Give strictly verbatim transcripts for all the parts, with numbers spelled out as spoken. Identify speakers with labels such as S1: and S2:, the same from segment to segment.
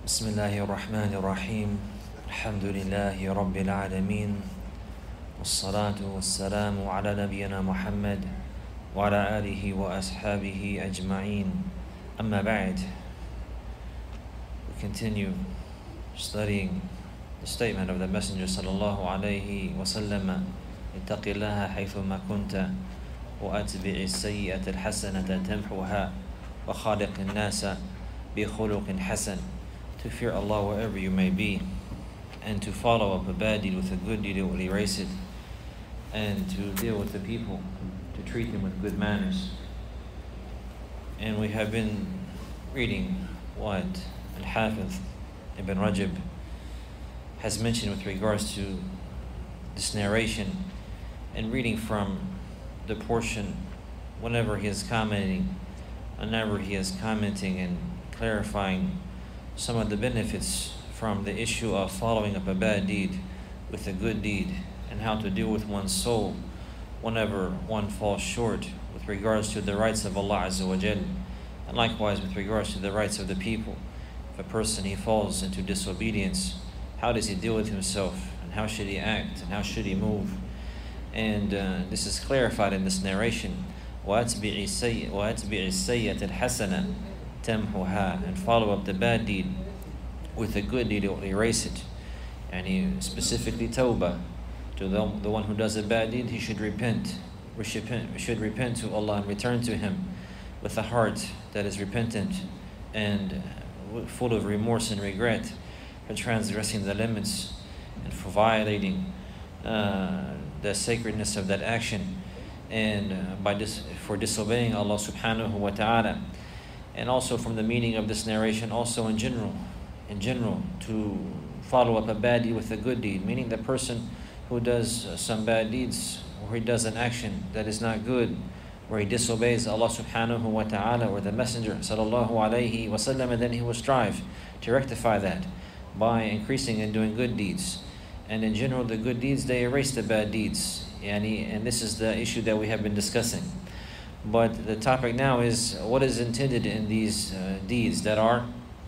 S1: بسم الله الرحمن الرحيم الحمد لله رب العالمين والصلاة والسلام على نبينا محمد وعلى آله وأصحابه أجمعين أما بعد. We continue studying the statement of the Messenger sallallahu alayhi wa sallam, اتق الله حيثما كنت وأتبع السيئة الحسنة تمحوها وخالق الناس بخلق حسن. To fear Allah wherever you may be, and to follow up a bad deed with a good deed, it will erase it, and to deal with the people, to treat them with good manners. And we have been reading what Al-Hafiz Ibn Rajab has mentioned with regards to this narration, and reading from the portion whenever he is commenting, whenever he is commenting and clarifying some of the benefits from the issue of following up a bad deed with a good deed, and how to deal with one's soul whenever one falls short with regards to the rights of Allah Azza wa Jal, and likewise with regards to the rights of the people. If a person he falls into disobedience, how does he deal with himself, and how should he act, and how should he move? And uh, this is clarified in this narration. وَأَتْبِعِ السَّيِّئَةَ الْحَسَنَةَ تَمْحُهَا, and follow up the bad deed with a good deed, it will erase it. And he specifically tawbah, to the, the one who does a bad deed, he should repent. We should repent, we should repent to Allah and return to Him with a heart that is repentant and full of remorse and regret for transgressing the limits and for violating uh, the sacredness of that action, and uh, by dis for disobeying Allah subhanahu wa ta'ala. And also from the meaning of this narration, also in general, in general, to follow up a bad deed with a good deed, meaning the person who does uh, some bad deeds, or he does an action that is not good, where he disobeys Allah subhanahu wa ta'ala or the Messenger sallallahu alayhi wa sallam, and then he will strive to rectify that by increasing and doing good deeds. And in general, the good deeds, they erase the bad deeds. Yani, and this is the issue that we have been discussing. But the topic now is what is intended in these uh, deeds that are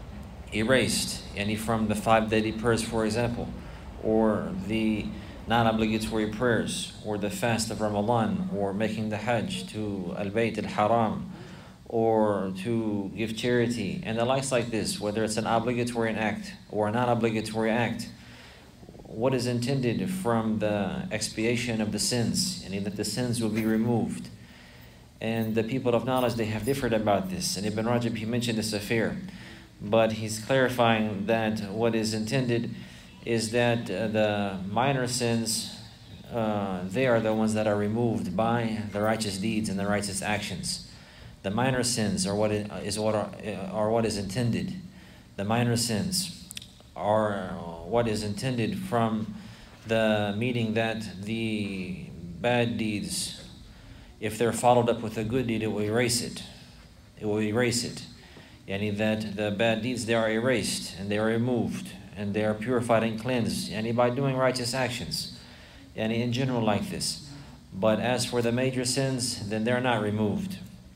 S1: erased, yani from the five daily prayers, for example, or the non-obligatory prayers, or the fast of Ramadan, or making the Hajj to Al-Bayt al-Haram, or to give charity, and the likes like this, whether it's an obligatory act or a non-obligatory act. What is intended from the expiation of the sins, and that the sins will be removed. And the people of knowledge, they have differed about this. And Ibn Rajab, he mentioned this affair. But he's clarifying that what is intended is that uh, the minor sins, uh, they are the ones that are removed by the righteous deeds and the righteous actions. The minor sins are what is what are, are what is intended. The minor sins are what is intended from the meaning that the bad deeds, if they're followed up with a good deed, it will erase it. It will erase it. Yani that the bad deeds, they are erased and they are removed and they are purified and cleansed. Yani by doing righteous actions. Yani in general like this. But as for the major sins, then they are not removed.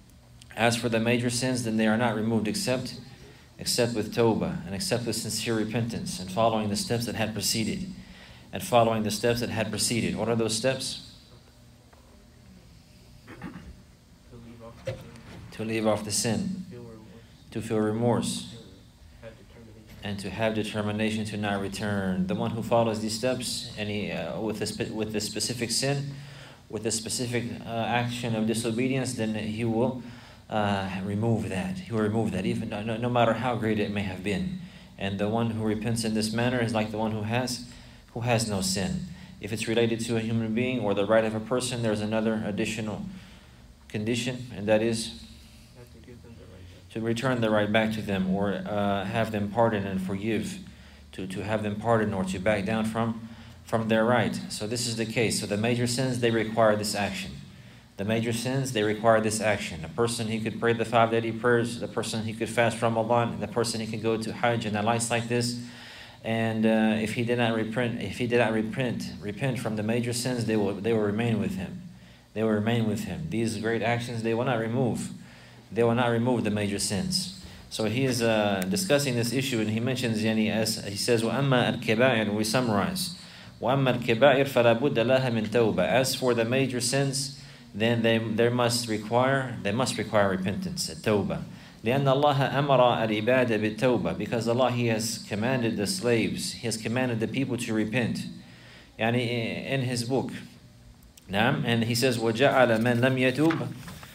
S1: As for the major sins, then they are not removed except except with tawbah, and except with sincere repentance, and following the steps that had preceded. And following the steps that had preceded. What are those steps? To leave off the sin, to feel remorse, and to have determination to not return. The one who follows these steps, and he, uh, with a with a specific sin, with a specific uh, action of disobedience, then he will uh, remove that. He will remove that, even no, no matter how great it may have been. And the one who repents in this manner is like the one who has who has no sin. If it's related to a human being or the right of a person, there's another additional condition, and that is to return the right back to them, or uh, have them pardon and forgive, to, to have them pardon or to back down from, from their right. So this is the case. So the major sins, they require this action. The major sins, they require this action. A person, he could pray the five daily prayers. The person, he could fast from Ramadan. The person, he could go to Hajj and the likes like this. And uh, if he did not repent, if he did not repent, repent from the major sins, they will, they will remain with him. They will remain with him. These great actions, they will not remove. They will not remove the major sins. So he is uh, discussing this issue, and he mentions, yani, as he says, وَأَمَّا الْكِبَائِرُ, we summarize, وَأَمَّا الْكِبَائِرُ فَلَا بُدَّ لَهَا مِن تَوْبَةٍ. As for the major sins, then they, they must require they must require repentance, tawbah. لأن الله أمر العباد بالتوبة, because Allah, He has commanded the slaves, He has commanded the people to repent. Yani in His book. Naam, and He says, وَجَعَلَ مَنْ لَمْ يَتُوبَ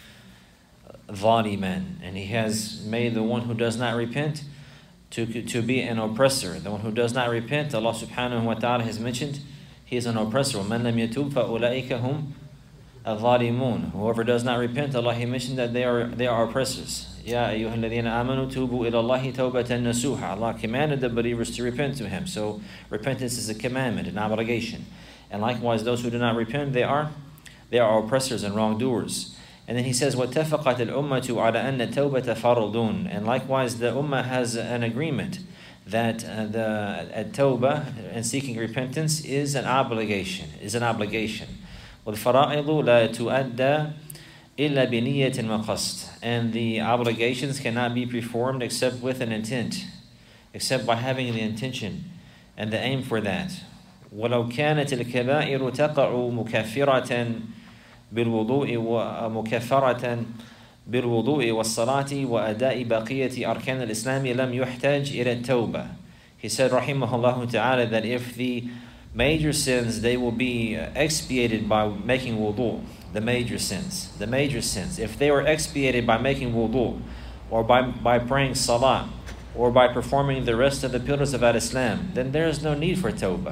S1: ظَالِمًا, and He has made the one who does not repent to, to be an oppressor. The one who does not repent, Allah subhanahu wa ta'ala has mentioned, he is an oppressor. وَمَنْ لَمْ يَتُوبَ فَأُولَٰئِكَ هُمْ الظَّالِمُونَ. Whoever does not repent, Allah, He mentioned that they are they are oppressors. Ya أيها الذين آمنوا توبوا إلى الله توبة نصوحا. Allah commanded the believers to repent to Him. So repentance is a commandment, an obligation. And likewise, those who do not repent, they are they are oppressors and wrongdoers. And then He says, وَاتَّفَقَتِ الْأُمَّةُ عَلَى أَنَّ التَّوْبَةَ فَرْضٌ. And likewise, the ummah has an agreement that uh, the at-tawbah and seeking repentance is an obligation, is an obligation. وَالْفَرَائِضُ لَا تُؤَدَّى إِلَّا بِنِيَّةٍ وَقَصْدٍ. And the obligations cannot be performed except with an intent, except by having the intention and the aim for that. وَلَوْ كَانَتِ الْكَبَائِرُ تَقَعُ مُكَفِّرَةً بِالْوُضُوءِ وَمُكَفَّرَةً بِالْوُضُوءِ وَالصَّلَاةِ وَأَدَاءِ بَقِيَّةِ أَرْكَانِ الْإِسْلَامِ لَمْ يُحْتَاجْ إِلَى التَّوْبَةِ. He said, rahimahullah ta'ala, that if the major sins, they will be expiated by making wudu, the major sins, the major sins, if they were expiated by making wudu, or by, by praying salah, or by performing the rest of the pillars of Al-Islam, then there is no need for tawbah.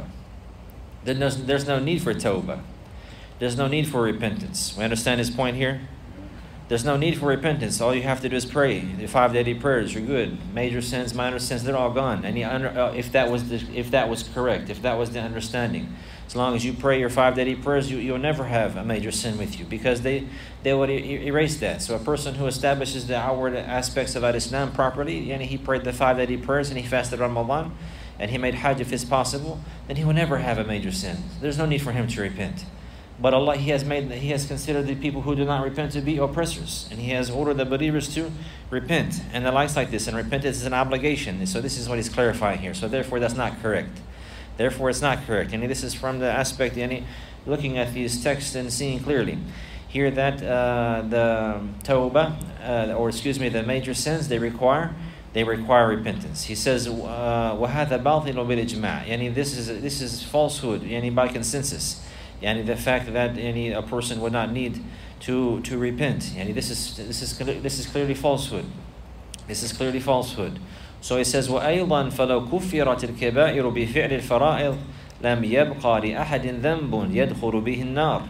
S1: Then there's, there's no need for tawbah. There's no need for repentance. We understand his point here? There's no need for repentance. All you have to do is pray. The five daily prayers, you're good. Major sins, minor sins, they're all gone. And you under, uh, if that was the, if that was correct, if that was the understanding, as long as you pray your five daily prayers, you, you'll never have a major sin with you, because they, they would e- erase that. So a person who establishes the outward aspects of Islam properly, and he prayed the five daily prayers and he fasted Ramadan, and he made Hajj if it's possible, then he will never have a major sin. There's no need for him to repent. But Allah, He has made, He has considered the people who do not repent to be oppressors, and He has ordered the believers to repent, and the likes like this. And repentance is an obligation. And so this is what He's clarifying here. So therefore, that's not correct. Therefore, it's not correct. And this is from the aspect, yani, looking at these texts and seeing clearly here that uh, the tawbah, uh, or excuse me, the major sins, they require they require repentance. He says, وَهَذَا بَاطِلٌ بِالْإِجْمَاعِ. Yani this is this is falsehood, yani by consensus. Yani the fact that any a person would not need to to repent. Yani this is this is this is clearly falsehood. This is clearly falsehood. So it says, وَأَيْضًا فَلَوْ كُفِّرَتِ الْكَبَائِرُ بِفِعْلِ الْفَرَائِضِ لَمْ يَبْقَى لِأَحَدٍ ذَنْبٌ يَدْخُلُ بِهِ النَّارِ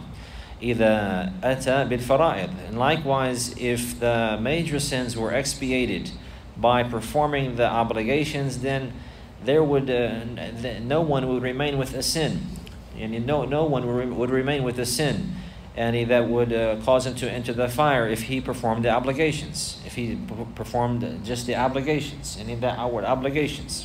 S1: إِذَا أَتَى بِالْفَرَائِضِ. And likewise, if the major sins were expiated by performing the obligations, then there would uh, no one would remain with a sin. And no, no one would remain with a sin, and that would uh, cause him to enter the fire if he performed the obligations, if he p- performed just the obligations, any of the outward obligations.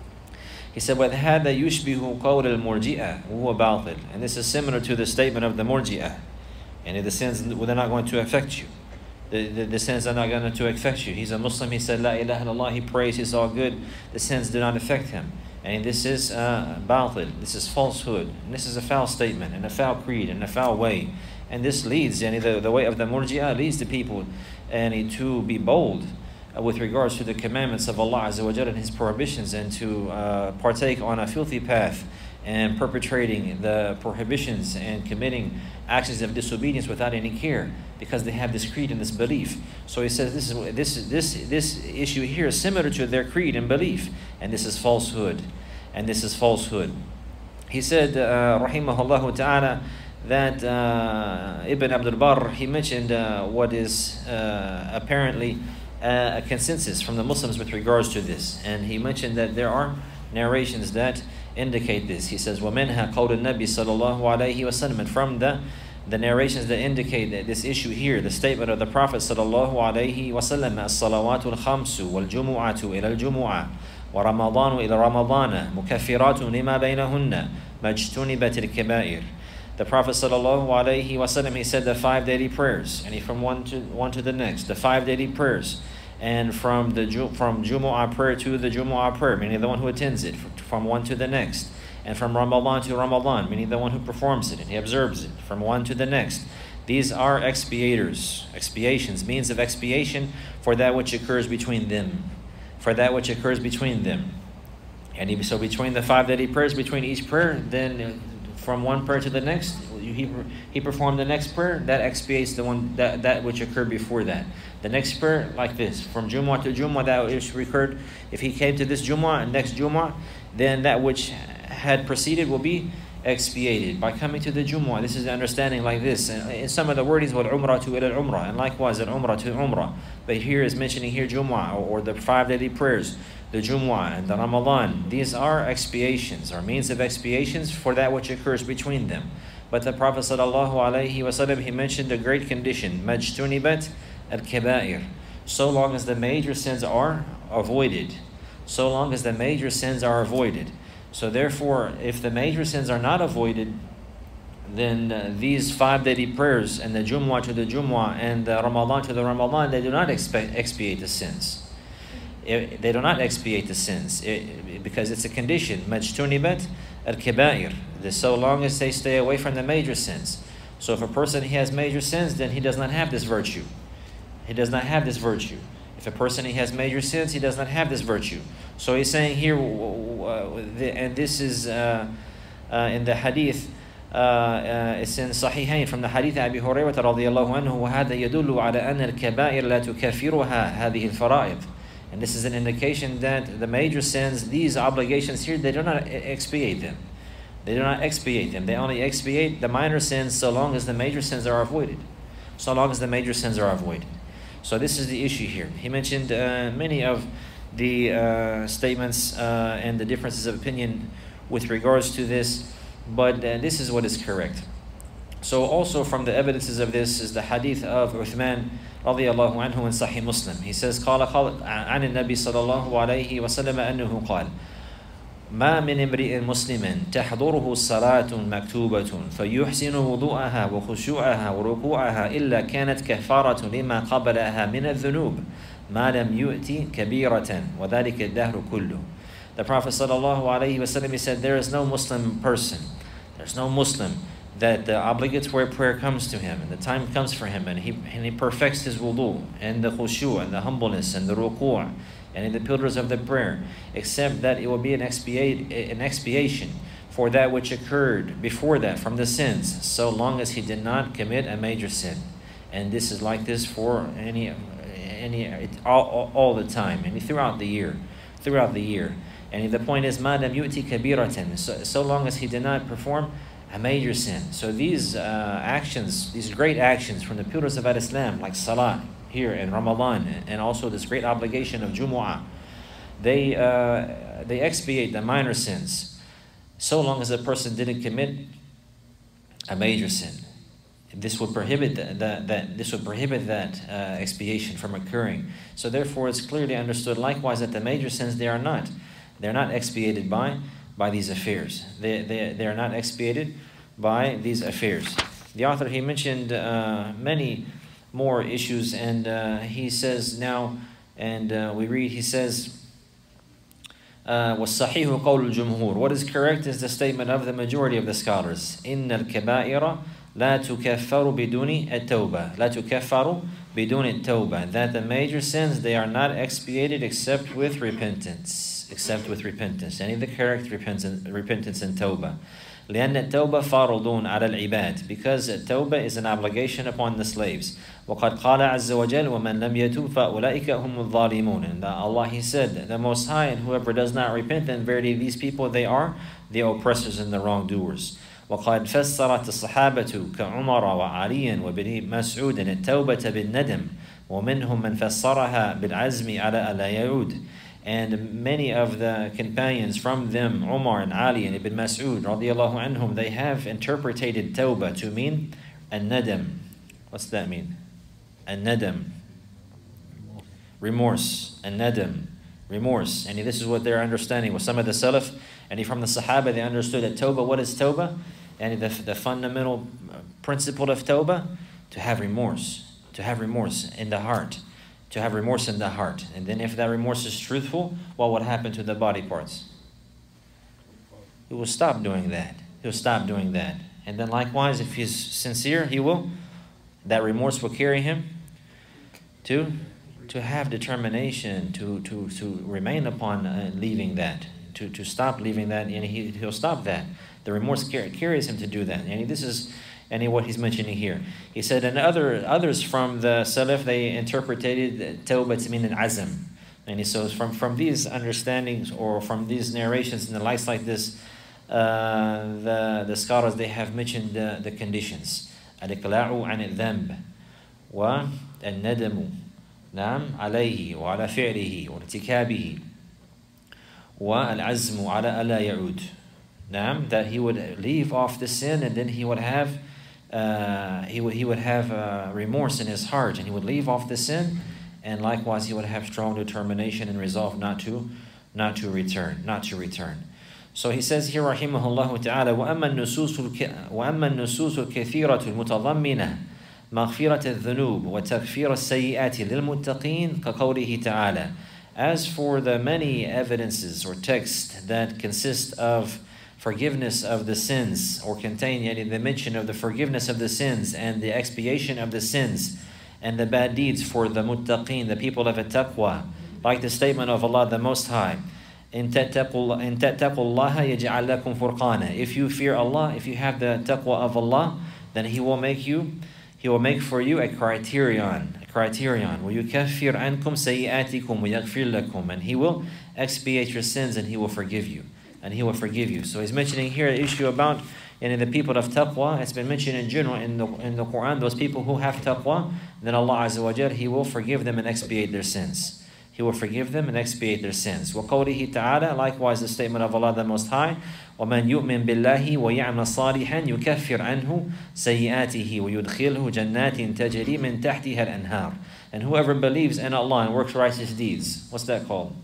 S1: He said, وَهَذَا يُشْبِهُ قَوْلَ الْمُرْجِئَةِ وَهُوَ بَاطِلٌ. And this is similar to the statement of the Murji'ah. And the sins, they're not going to affect you. The, the, the sins are not going to affect you. He's a Muslim, he said, La ilaha illallah, he prays, he's all good. The sins do not affect him. And this is uh, batil, this is falsehood, and this is a foul statement, and a foul creed, and a foul way. And this leads, yani the, the way of the Murji'ah leads the people and to be bold uh, with regards to the commandments of Allah Azza wa Jalla and His prohibitions, and to uh, partake on a filthy path and perpetrating the prohibitions and committing actions of disobedience without any care, because they have this creed and this belief. So he says this is this this this issue here is similar to their creed and belief, and this is falsehood, and this is falsehood. He said, uh, rahimahullah ta'ala, that uh, Ibn Abdul Barr, he mentioned uh, what is uh, apparently uh, a consensus from the Muslims with regards to this, and he mentioned that there are narrations that indicate this. He says, وَمِنْهَا قَوْلُ النَّبِي صَلَى اللَّهُ عَلَيْهِ وَسَلَّمَ. And from the, the narrations that indicate that this issue here, the statement of the Prophet صلى الله عليه وسلم, الصَّلَوَاتُ الْخَمْسُ وَالْجُمُعَةُ إِلَى الْجُمُعَةِ وَرَمَضَانُ إِلَى رَمَضَانَ مُكَفِّرَاتٌ لِمَا بَيْنَهُنَّ مَجْتُنِبَتِ الْكَبَائِرِ. The Prophet sallallahu alaihi wasallam, he said the five daily prayers, and he from one to one to the next, the five daily prayers, and from the from Jumu'ah prayer to the Jumu'ah prayer, meaning the one who attends it, from one to the next, and from Ramadan to Ramadan, meaning the one who performs it and he observes it, from one to the next. These are expiators, expiations, means of expiation for that which occurs between them, for that which occurs between them. And so between the five daily prayers, between each prayer, then from one prayer to the next, he he performed the next prayer, that expiates the one that, that which occurred before that. The next prayer, like this, from Jumu'ah to Jumu'ah, that which occurred, if he came to this Jumu'ah and next Jumu'ah, then that which had preceded will be expiated by coming to the Jumu'ah. This is the understanding like this. And in some of the wordings, wal umrah to ila umrah, and likewise al umrah to umrah. But here is mentioning here Jumu'ah, or, or the five daily prayers, the Jumu'ah and the Ramadan. These are expiations, or means of expiations for that which occurs between them. But the Prophet sallallahu alaihi wasallam, he mentioned a great condition, majtunibat al-kaba'ir, so long as the major sins are avoided. So long as the major sins are avoided. So therefore, if the major sins are not avoided, then uh, these five daily prayers and the Jumu'ah to the Jumu'ah and the Ramadan to the Ramadan, they do not expect, expiate the sins. It, they do not expiate the sins it, because it's a condition. Majtunibat al-kaba'ir. So long as they stay away from the major sins. So if a person he has major sins, then he does not have this virtue. He does not have this virtue. If a person he has major sins, he does not have this virtue. So he's saying here, uh, and this is uh, uh, in the hadith, uh, uh, it's in Sahihain from the hadith Abi Hurairah radiyallahu anhu, وَهَذَا يَدُلُّ عَلَى أَنَّ الْكَبَائِرَ لَا تُكَفِّرُهَا هَذِهِ الْفَرَائِض. And this is an indication that the major sins, these obligations here, they do not expiate them. They do not expiate them. They only expiate the minor sins so long as the major sins are avoided. So long as the major sins are avoided. So this is the issue here. He mentioned uh, many of the uh, statements uh, and the differences of opinion with regards to this, but uh, this is what is correct. So also from the evidences of this is the hadith of Uthman radiyallahu anhu in Sahih Muslim. He says, قال عن النبي صلى الله عليه وسلم أنه قال ما من امرئ مسلم تحضره الصلاة مكتوبة فيحسن وضوءها وخشوعها وركوعها إلا كانت كفارة لما قبلها من الذنوب ما لم يؤتي كبيرة وذلك الدهر كله. The Prophet sallallahu alaihi wasallam, he said, there is no Muslim person, there's no Muslim that the obligatory prayer comes to him and the time comes for him and he and he perfects his wudu and the khushu' and the humbleness and the ruku' and in the pillars of the prayer, except that it will be an, expiate, an expiation for that which occurred before that from the sins, so long as he did not commit a major sin. And this is like this for any, any all, all, all the time, and throughout the year, throughout the year. And the point is, مَا لَمْ يُؤْتِ كَبِيرَةً, so, so long as he did not perform a major sin. So these uh, actions, these great actions from the pillars of Islam, like Salah, here in Ramadan, and also this great obligation of Jumu'ah, they uh, they expiate the minor sins, so long as a person didn't commit a major sin. This would prohibit that, that, that this would prohibit that uh, expiation from occurring. So therefore, it's clearly understood. Likewise, that the major sins they are not, they're not expiated by by these affairs. They they they are not expiated by these affairs. The author, he mentioned uh, many more issues, and uh, he says now, and uh, we read, he says, وَالصَّحِيحُ قَوْلُ الْجُمْهُورِ. What is correct is the statement of the majority of the scholars. إِنَّ الْكَبَائِرَ لَا تُكَفَّرُ بِدُونِ التَّوْبَةِ لَا تُكَفَّرُ بِدُونِ التَّوْبَةِ. That the major sins, they are not expiated except with repentance. Except with repentance. Any of the correct repentance, repentance and tawbah. لأن التوبة فرض على العباد, because التوبة is an obligation upon the slaves. وقد قال عز وجل ومن لم يتوب فأولئك هم الظالمون. And Allah, he said, the Most High, and whoever does not repent, then verily these people, they are the oppressors and the wrongdoers. وقد فسرت الصحابة كعمر وعلي وابن مسعود التوبة بالندم ومنهم من فسرها بالعزم على ألا يعود. And many of the companions from them, Umar and Ali and Ibn Mas'ud radiyallahu anhum, they have interpreted tawbah to mean an-nadam. What's that mean? An-nadam. Remorse. An-nadam. Remorse. And this is what they're understanding with some of the Salaf. And from the Sahaba, they understood that tawbah, what is tawbah? And the, the fundamental principle of tawbah, to have remorse. To have remorse in the heart. to have remorse in the heart. And then if that remorse is truthful, what would happen to the body parts? He will stop doing that. He'll stop doing that. And then likewise, if he's sincere, he will, that remorse will carry him to, to have determination, to, to, to remain upon uh, leaving that, to, to stop leaving that, and he, he'll stop that. The remorse car carries him to do that. And this is and what he's mentioning here. He said, and other others from the Salaf, they interpreted tawbah to mean an azm. And he says, from, from these understandings or from these narrations and the likes like this, uh, the, the scholars, they have mentioned the, the conditions. Al-iqla'u an al-dhanb wa al-nadamu نعم عليه وعلى فعله وارتكابه والعزم على ألا يعود. نعم, that he would leave off the sin and then he would have uh, he would he would have uh, remorse in his heart and he would leave off the sin, and likewise he would have strong determination and resolve not to not to return not to return. So he says here rahimahullah ta'ala وأما النصوص وأما النصوص الكثيرة المتضمنة مغفرة الذنوب وتغفير السيئات للمتقين كقوله تعالى. As for the many evidences or texts that consist of forgiveness of the sins or contain yani, the mention of the forgiveness of the sins and the expiation of the sins and the bad deeds for the muttaqeen, the people of at-taqwa, like the statement of Allah the Most High, إن تتقوا الله يجعل لكم فرقانا. If you fear Allah, if you have the taqwa of Allah, then He will make you, He will make for you a criterion, a criterion. ويكفر عنكم سيئاتكم ويغفر لكم, and He will expiate your sins and He will forgive you. And He will forgive you. So he's mentioning here an issue about you know, the people of taqwa. It's been mentioned in general in the in the Quran. Those people who have taqwa, then Allah Azza wa Jal, He will forgive them and expiate their sins. He will forgive them and expiate their sins. وَقَوْلِهِ تَعَالَى, likewise the statement of Allah the Most High, وَمَنْ يُؤْمِن بِاللَّهِ وَيَعْمَلْ صَالِحًا يُكَفِّرْ عَنْهُ سَيِّئَاتِهِ وَيُدْخِلْهُ جَنَّاتٍ تَجْرِي مِنْ تَحْتِهَا الْأَنْهَارِ. And whoever believes in Allah and works righteous deeds, what's that called?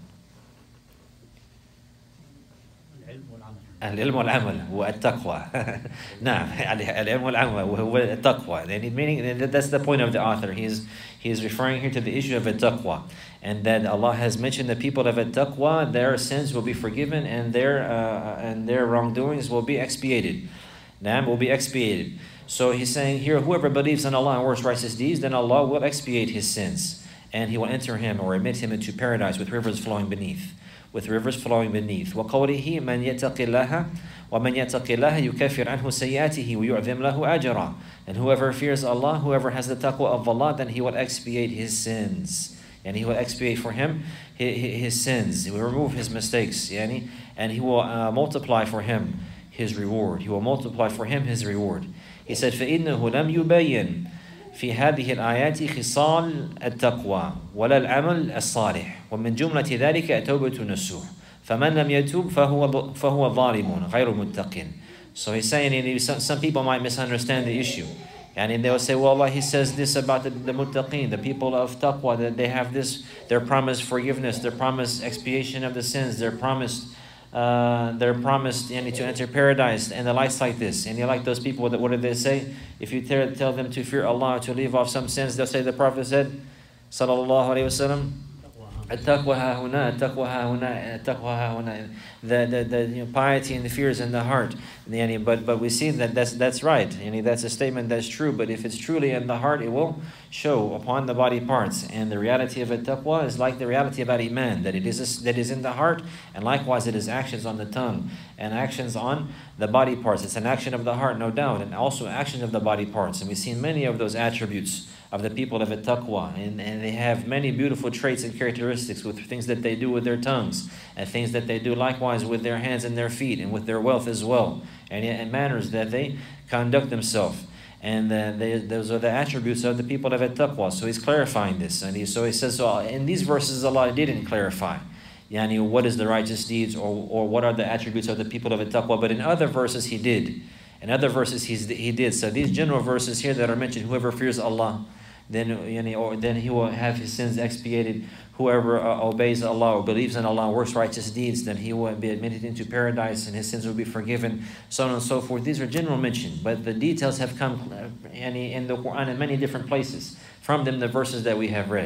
S1: العلم والعمل هو التقوى. نعم, العلم والعمل هو التقوى. Meaning that's the point of the author. He is he is referring here to the issue of التقوى, and that Allah has mentioned the people of التقوى, their sins will be forgiven and their uh, and their wrongdoings will be expiated. نعم, will be expiated. So he's saying here, whoever believes in Allah and works righteous deeds, then Allah will expiate his sins, and He will enter him or admit him into paradise with rivers flowing beneath. With rivers flowing beneath. وَقَوْلِهِ مَنْ يَتَقِ اللَّهَ وَمَنْ يَتَقِ اللَّهَ يُكَفِّرْ عَنْهُ سَيِّئَاتِهِ وَيُعْظِمْ لَهُ أَجْرًا. And whoever fears Allah, whoever has the taqwa of Allah, then He will expiate his sins. And He will expiate for him his, his sins. He will remove his mistakes. Yani, and He will uh, multiply for him His reward. He will multiply for him His reward. He said, فَإِنَّهُ لَمْ يُبَيِّنْ في هذه الآيات خصال التقوى ولا العمل الصالح ومن جملة ذلك التوبة النصوح فمن لم يتوب فهو فهو ظالم غير متق. So he's saying some, some people might misunderstand the issue, and they will say, well, Allah, He says this about the, the muttaqeen, the people of taqwa, that they have this, their promised forgiveness, their promised expiation of the sins, their promised Uh, they're promised yani, to enter paradise and the likes like this. And you like those people, that what did they say? If you tell, tell them to fear Allah, to leave off some sins, they'll say the Prophet said, sallallahu alayhi wa sallam, التقوى ها هنا التقوى ها هنا التقوى ها هنا. The the the you know, piety and the fears in the heart. Yani, but but we see that that's that's right. Yani, that's a statement that's true. But if it's truly in the heart, it will show upon the body parts. And the reality of taqwa is like the reality of iman, that it is a, that is in the heart, and likewise it is actions on the tongue and actions on the body parts. It's an action of the heart, no doubt, and also action of the body parts. And we've seen many of those attributes of the people of taqwa, and, and they have many beautiful traits and characteristics with things that they do with their tongues and things that they do likewise with their hands and their feet and with their wealth as well, and, and manners that they conduct themselves. And uh, they, those are the attributes of the people of taqwa. So he's clarifying this, and he, so he says, so in these verses Allah didn't clarify yani, what is the righteous deeds or, or what are the attributes of the people of taqwa, but in other verses he did. In other verses he's, he did. So these general verses here that are mentioned, whoever fears Allah, then yani, or then he will have his sins expiated. Whoever uh, obeys Allah or believes in Allah and works righteous deeds, then he will be admitted into paradise and his sins will be forgiven, so on and so forth. These are general mention, but the details have come uh, yani, in the Quran in many different places. From them, the verses that we have read.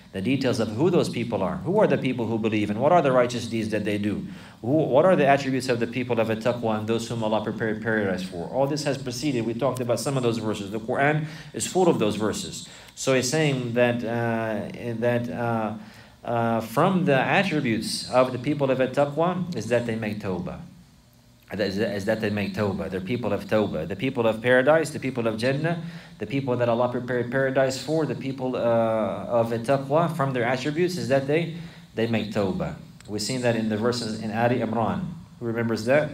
S1: The details of who those people are. Who are the people who believe, and what are the righteous deeds that they do? Who, what are the attributes of the people of taqwa and those whom Allah prepared paradise for? All this has preceded. We talked about some of those verses. The Quran is full of those verses. So it's saying that uh, that uh, uh, from the attributes of the people of taqwa is that they make tawbah. Is that they make tawbah. They're people of tawbah. The people of paradise, the people of Jannah, the people that Allah prepared paradise for, the people uh, of taqwa, from their attributes is that they they make tawbah. We've seen that in the verses in Ali Imran. Who remembers that?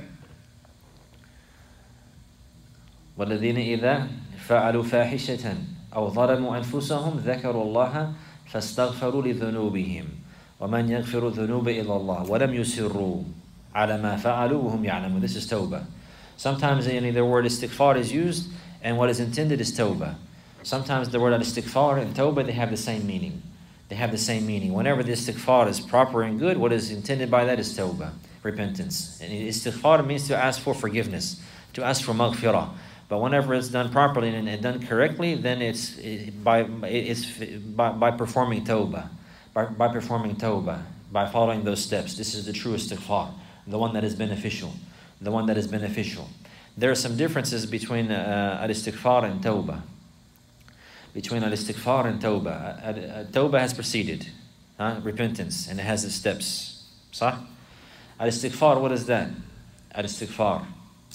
S1: وَالَّذِينَ إِذَا فَعَلُوا فَاحِشَةً أَوْ ظَلَمُوا أَنفُسَهُمْ ذَكَرُوا اللَّهَ فَاسْتَغْفَرُوا لِذُنُوبِهِمْ وَمَنْ يَغْفِرُ الذُّنُوبَ إِلَّا اللَّهِ وَلَمْ يُسِرُّوا على ما فعلوا وهم يعلمون. This is tawbah. Sometimes the word istighfar is used, and what is intended is tawbah. Sometimes the word istighfar and tawbah, they have the same meaning. They have the same meaning. Whenever the istighfar is proper and good, what is intended by that is tawbah, repentance. And istighfar means to ask for forgiveness, to ask for maghfirah. But whenever it's done properly and done correctly, then it's by it's by, by performing tawbah, by, by performing tawbah, by following those steps. This is the true istighfar. The one that is beneficial. The one that is beneficial. There are some differences between uh, al-istighfar and tawbah. Between al-istighfar and tawbah. Tawbah has preceded. Huh? Repentance. And it has its steps. Sah? Al-istighfar, what is that? Al-istighfar.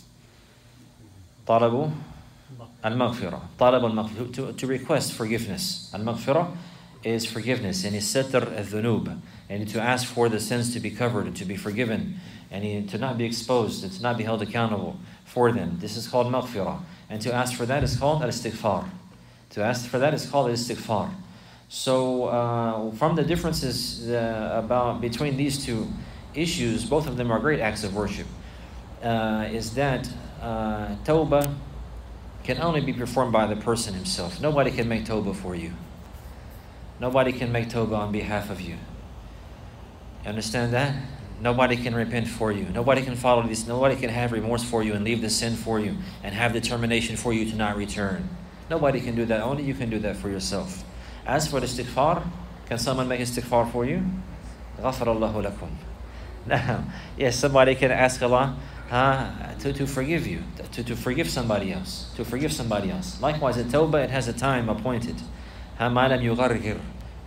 S1: Talabu al-maghfirah. Talab al-maghfirah. To, to request forgiveness. Al-maghfirah is forgiveness. And is satr al-dhunub. And to ask for the sins to be covered and to be forgiven, and to not be exposed, and to not be held accountable for them. This is called maghfirah. And to ask for that is called al-istighfar. To ask for that is called al-istighfar. So uh, from the differences uh, about between these two issues, both of them are great acts of worship, uh, is that uh, tawbah can only be performed by the person himself. Nobody can make tawbah for you. Nobody can make tawbah on behalf of you. You understand that? Nobody can repent for you. Nobody can follow this. Nobody can have remorse for you and leave the sin for you and have determination for you to not return. Nobody can do that. Only you can do that for yourself. As for the istighfar, can someone make istighfar for you? غَفَرَ اللَّهُ لَكُمْ. Now, yes, somebody can ask Allah uh, to, to forgive you, to, to forgive somebody else, to forgive somebody else. Likewise, at tawbah, it has a time appointed. مَا لَمْ يُغَرْغِرْ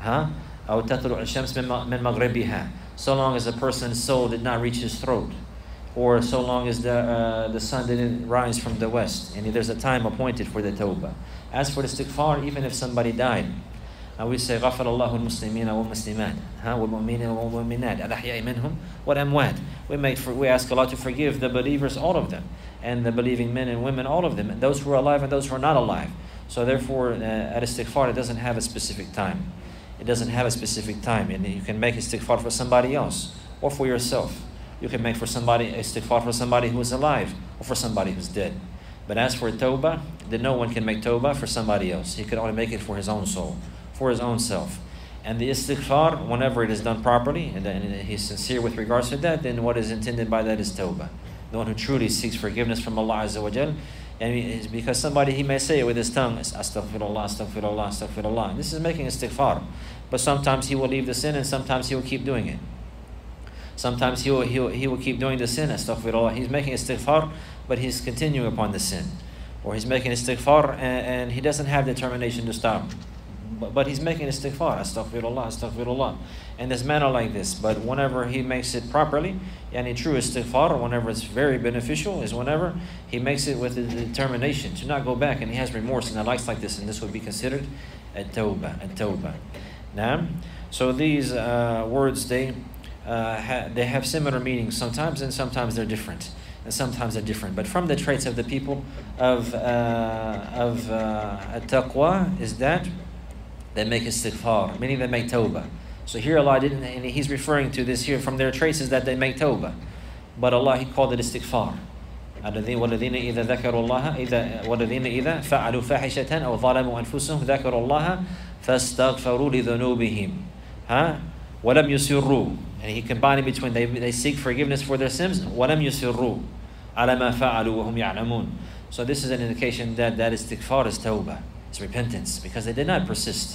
S1: أَوْ تَطْلُعُ الشَّمْسِ مِنْ مَغْرِبِهَا. So long as a person's soul did not reach his throat, or so long as the uh, the sun didn't rise from the west, and there's a time appointed for the tawbah. As for the istighfar, even if somebody died, and we say غَفَرَ اللَّهُ الْمُسْلِمِينَ وَالْمُسْلِمَاتِ وَالْمُؤْمِنِينَ وَالْمُؤْمِنَاتِ الْأَحْيَاءِ مِنْهُمْ وَالْأَمْوَاتِ. We make for, we ask Allah to forgive the believers, all of them, and the believing men and women, all of them, and those who are alive and those who are not alive. So therefore, uh, at istighfar, it doesn't have a specific time. It doesn't have a specific time, and you can make istighfar for somebody else or for yourself. You can make for somebody istighfar for somebody who is alive or for somebody who's dead. But as for tawbah, then no one can make tawbah for somebody else. He can only make it for his own soul, for his own self. And the istighfar, whenever it is done properly, and then he's sincere with regards to that, then what is intended by that is tawbah. The one who truly seeks forgiveness from Allah Azza wa Jal. And it's because somebody, he may say it with his tongue, astaghfirullah, astaghfirullah, astaghfirullah. This is making istighfar. But sometimes he will leave the sin, and sometimes he will keep doing it. Sometimes he will, he will, he will keep doing the sin, astaghfirullah. He's making istighfar, but he's continuing upon the sin. Or he's making istighfar, and, and he doesn't have determination to stop. But, but he's making istighfar, astaghfirullah, astaghfirullah. And there's manner like this. But whenever he makes it properly, yani true istighfar, whenever it's very beneficial, is whenever he makes it with the determination to not go back, and he has remorse and the likes like this, and this would be considered a tawbah, a tawbah. Now, so these uh, words, they uh, ha they have similar meanings sometimes, and sometimes they're different, and sometimes they're different. But from the traits of the people of uh, of uh, taqwa is that they make istighfar, meaning they make tawbah. So here Allah didn't, and He's referring to this here from their traits is that they make tawbah, but Allah He called it istighfar. وَالَّذِينَ إِذَا ذَكَرُوا اللَّهَ إِذَا وَالَّذِينَ إِذَا فَعَلُوا فَاحِشَةً أَوْ ظَلَمُوا أَنفُسَهُمْ ذَكَرُوا اللَّهَ فَاسْتَغْفَرُوا لِذُنُوبِهِمْ ها وَلَمْ يُسِرُّوا. And He combined between they they seek forgiveness for their sins. وَلَمْ يُسِرُّوا عَلَى مَا فَعَلُوا وَهُمْ يَعْلَمُونَ. So this is an indication that that istighfar is tawbah, it's repentance, because they did not persist.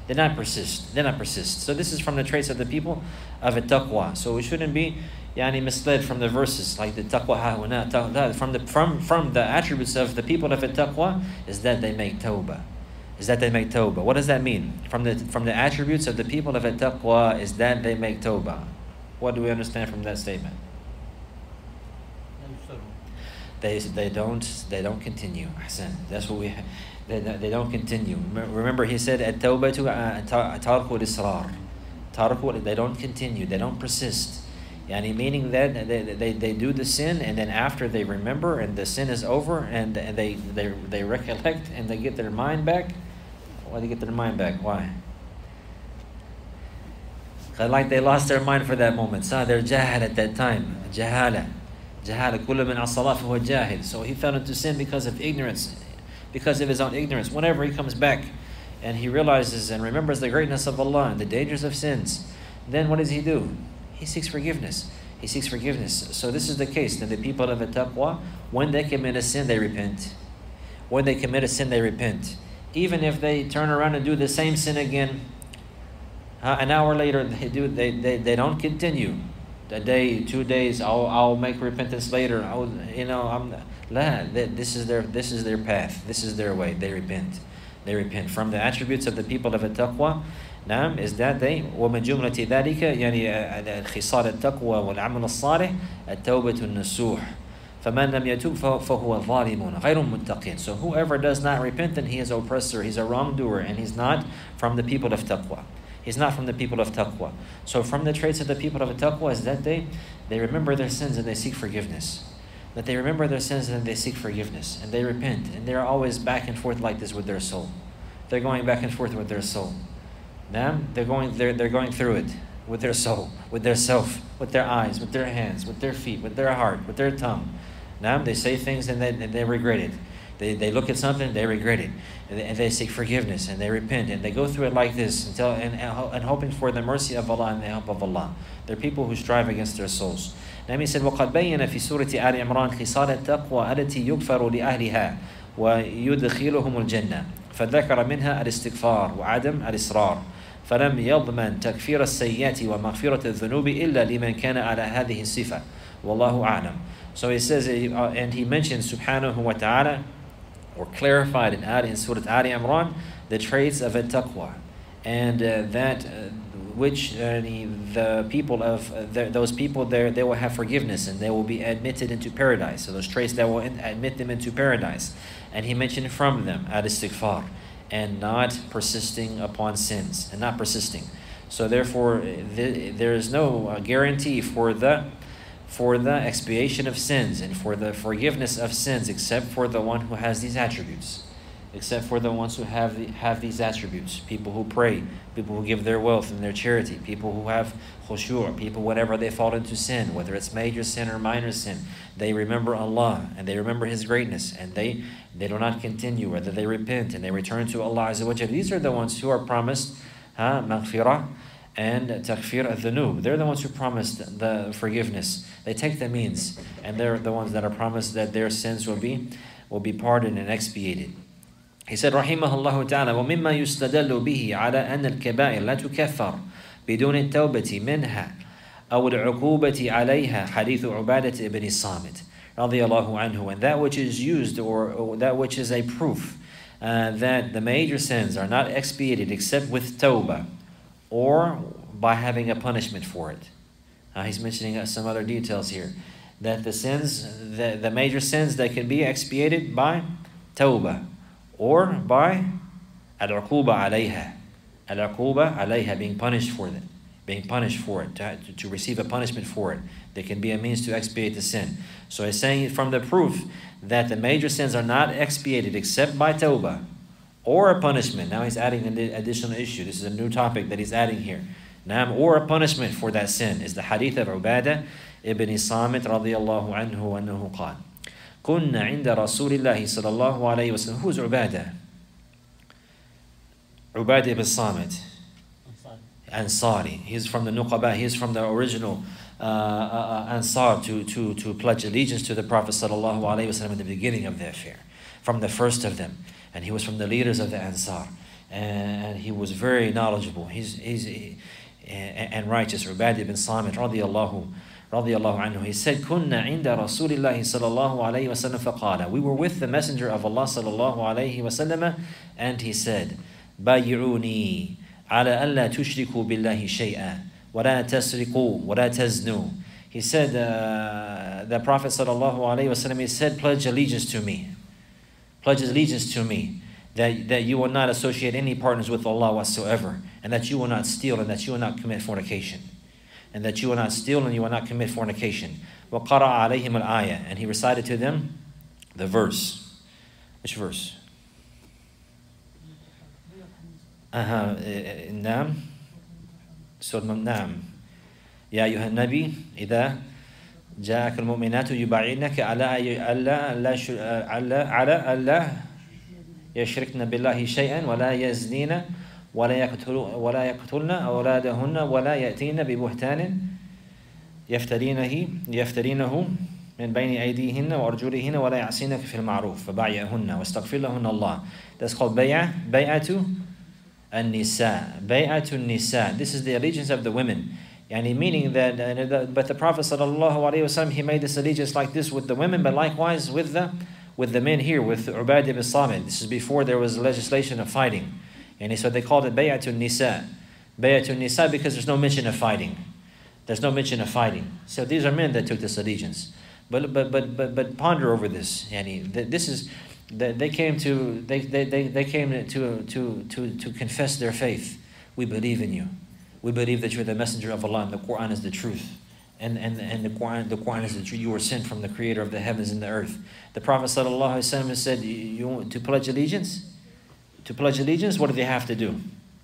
S1: They not persist. They not persist. So this is from the traits of the people of taqwa. So we shouldn't be yani, misled from the verses like the taqwa hahuna. Ta- from the from from the attributes of the people of taqwa is that they make tawbah. Is that they make tawbah. What does that mean? From the from the attributes of the people of taqwa is that they make tawbah. What do we understand from that statement? They they don't they don't continue. Ahsan. That's what we. They, they don't continue. Remember, he said at tawbatu tarku al-israr. Tarku, they don't continue. They don't persist. Yani meaning that they, they, they do the sin, and then after they remember and the sin is over, and, and they, they they recollect and they get their mind back. Why do they get their mind back? Why? Like they lost their mind for that moment. So they're jahal at that time. Jahala. Jahala. Kullu min as-salat huwa jahil. So he fell into sin because of ignorance, because of his own ignorance. Whenever he comes back and he realizes and remembers the greatness of Allah and the dangers of sins, then what does he do? He seeks forgiveness. He seeks forgiveness. So this is the case. Then the people of taqwa, when they commit a sin, they repent. When they commit a sin, they repent. Even if they turn around and do the same sin again, uh, an hour later they do. They, they, they don't continue. A day, two days. I'll I'll make repentance later. I'll, you know I'm. La, this is their this is their path. This is their way. They repent. They repent. From the attributes of the people of taqwa, نعم, is that they ومن جملة ذلك يعني خصال التقوى والعمل الصالح التوبة النصوح فمن لم يتوب فهو ظالم غير متقين. So whoever does not repent, then he is oppressor, he's a wrongdoer, and he's not from the people of taqwa. He's not from the people of taqwa. So from the traits of the people of taqwa is that they they remember their sins and they seek forgiveness. That they remember their sins and they seek forgiveness and they repent, and they're always back and forth like this with their soul. They're going back and forth with their soul. Them, they're going they're they're going through it with their soul, with their self, with their eyes, with their hands, with their feet, with their heart, with their tongue. Now they say things and they and they regret it. They they look at something, they regret it, and they, and they seek forgiveness and they repent and they go through it like this until and and hoping for the mercy of Allah and the help of Allah. They're people who strive against their souls. Now he said, وقد بين في سورة آل عمران خصال التقوى التي يغفر لأهلها ويدخلهم الجنة فذكر منها الاستغفار وعدم الإصرار فلم يضمن تكفير السيئات ومغفرة الذنوب إلا لمن كان على هذه الصفة والله أعلم. So he says, uh, and he mentions subhanahu wa ta'ala, or clarified in, in Surah Ali Imran, the traits of taqwa, and uh, that uh, which uh, the, the people of uh, the, those people there, they will have forgiveness and they will be admitted into paradise. So those traits that will in, admit them into paradise. And he mentioned from them al-istighfar, and not persisting upon sins, and not persisting. So therefore, th- there is no uh, guarantee for the for the expiation of sins and for the forgiveness of sins, except for the one who has these attributes. Except for the ones who have the, have these attributes. People who pray, people who give their wealth and their charity, people who have khushu', people whenever they fall into sin, whether it's major sin or minor sin, they remember Allah and they remember His greatness, and they, they do not continue, whether they repent and they return to Allah Azza wa Jalla. These are the ones who are promised ha, maghfirah and taghfir al-dhunub. They're the ones who promised the forgiveness. They take the means, and they're the ones that are promised that their sins will be will be pardoned and expiated. He said, رحمه الله تعالى ومما يستدل به على أن الكبائر لا تكفر بدون التوبة منها أو العقوبة عليها حديث عبادة بن الصامت رضي الله عنه. And that which is used, or, or that which is a proof uh, that the major sins are not expiated except with tawbah, or by having a punishment for it. Uh, he's mentioning uh, some other details here. That the sins, the, the major sins that can be expiated by tawbah, or by al-uquba alayha. Al-uquba alayha, being punished for it. Being punished for it, to, to receive a punishment for it. There can be a means to expiate the sin. So he's saying from the proof that the major sins are not expiated except by tawbah, or a punishment. Now he's adding an additional issue. This is a new topic that he's adding here. Naam, or a punishment for that sin is the hadith of Ubadah ibn Samit radiyallahu anhu annahu qala. كنا عند رسول الله صلى الله عليه وسلم. Who's Ubadah? Ubadah ibn Samit. Ansari. He's from the Nuqaba. He's from the original uh, uh, Ansar to, to, to pledge allegiance to the Prophet sallallahu alaihi wasallam at the beginning of the affair. From the first of them. And he was from the leaders of the Ansar. and he was very knowledgeable. He's, he's he, and righteous. Ubadah ibn Samit radiyallahu radiyallahu anhu. He said, "Kunna inda Rasulillahi sallallahu alayhi wa sallam faqala." We were with the Messenger of Allah sallallahu alayhi wa sallam, and he said, "Bayi'uni ala alla tushriku billahi shay'a, wa la tasriqu, wa la taznu." He said, uh, the Prophet sallallahu alayhi wa sallam, he said, "Pledge allegiance to me. Pledge allegiance to me. That, that you will not associate any partners with Allah whatsoever, and that you will not steal, and that you will not commit fornication, and that you will not steal, and you will not commit fornication." وَقَرَأَ عَلَيْهِمُ الْآيَةِ, and he recited to them the verse. Which verse? Uh-huh. نعم. سورة نعم. يا أيها النبي إذا جاءك المؤمنات يبايعنك على ألا على ألا يشركن بالله شيئا ولا يزنين ولا يقتلن ولا يقتلن أولادهن ولا يأتين ببهتان يفترينه يفترينه من بين أيديهن وأرجلهن ولا يعصينك في المعروف فبايعهن واستغفر لهن الله. That's called bay'ah, bay'atu an-nisa, bay'atu an-nisa. This is the allegiance of the women. Yani meaning that, uh, but the Prophet sallallahu alaihi wasallam, he made this allegiance like this with the women, but likewise with the with the men here, with Ubadah ibn Samit. This is before there was legislation of fighting. And so they called it Bay'atun Nisa. Bay'atun Nisa because there's no mention of fighting. There's no mention of fighting. So these are men that took this allegiance. But but but but, but ponder over this. Yani this is they came to they they they, they came to to to to confess their faith. We believe in you. We believe that you're the messenger of Allah and the Quran is the truth. And, and, and the Quran, the Quran is the truth. You were sent from the creator of the heavens and the earth. The Prophet ﷺ said, you, you want to pledge allegiance? To pledge allegiance, what do they have to do?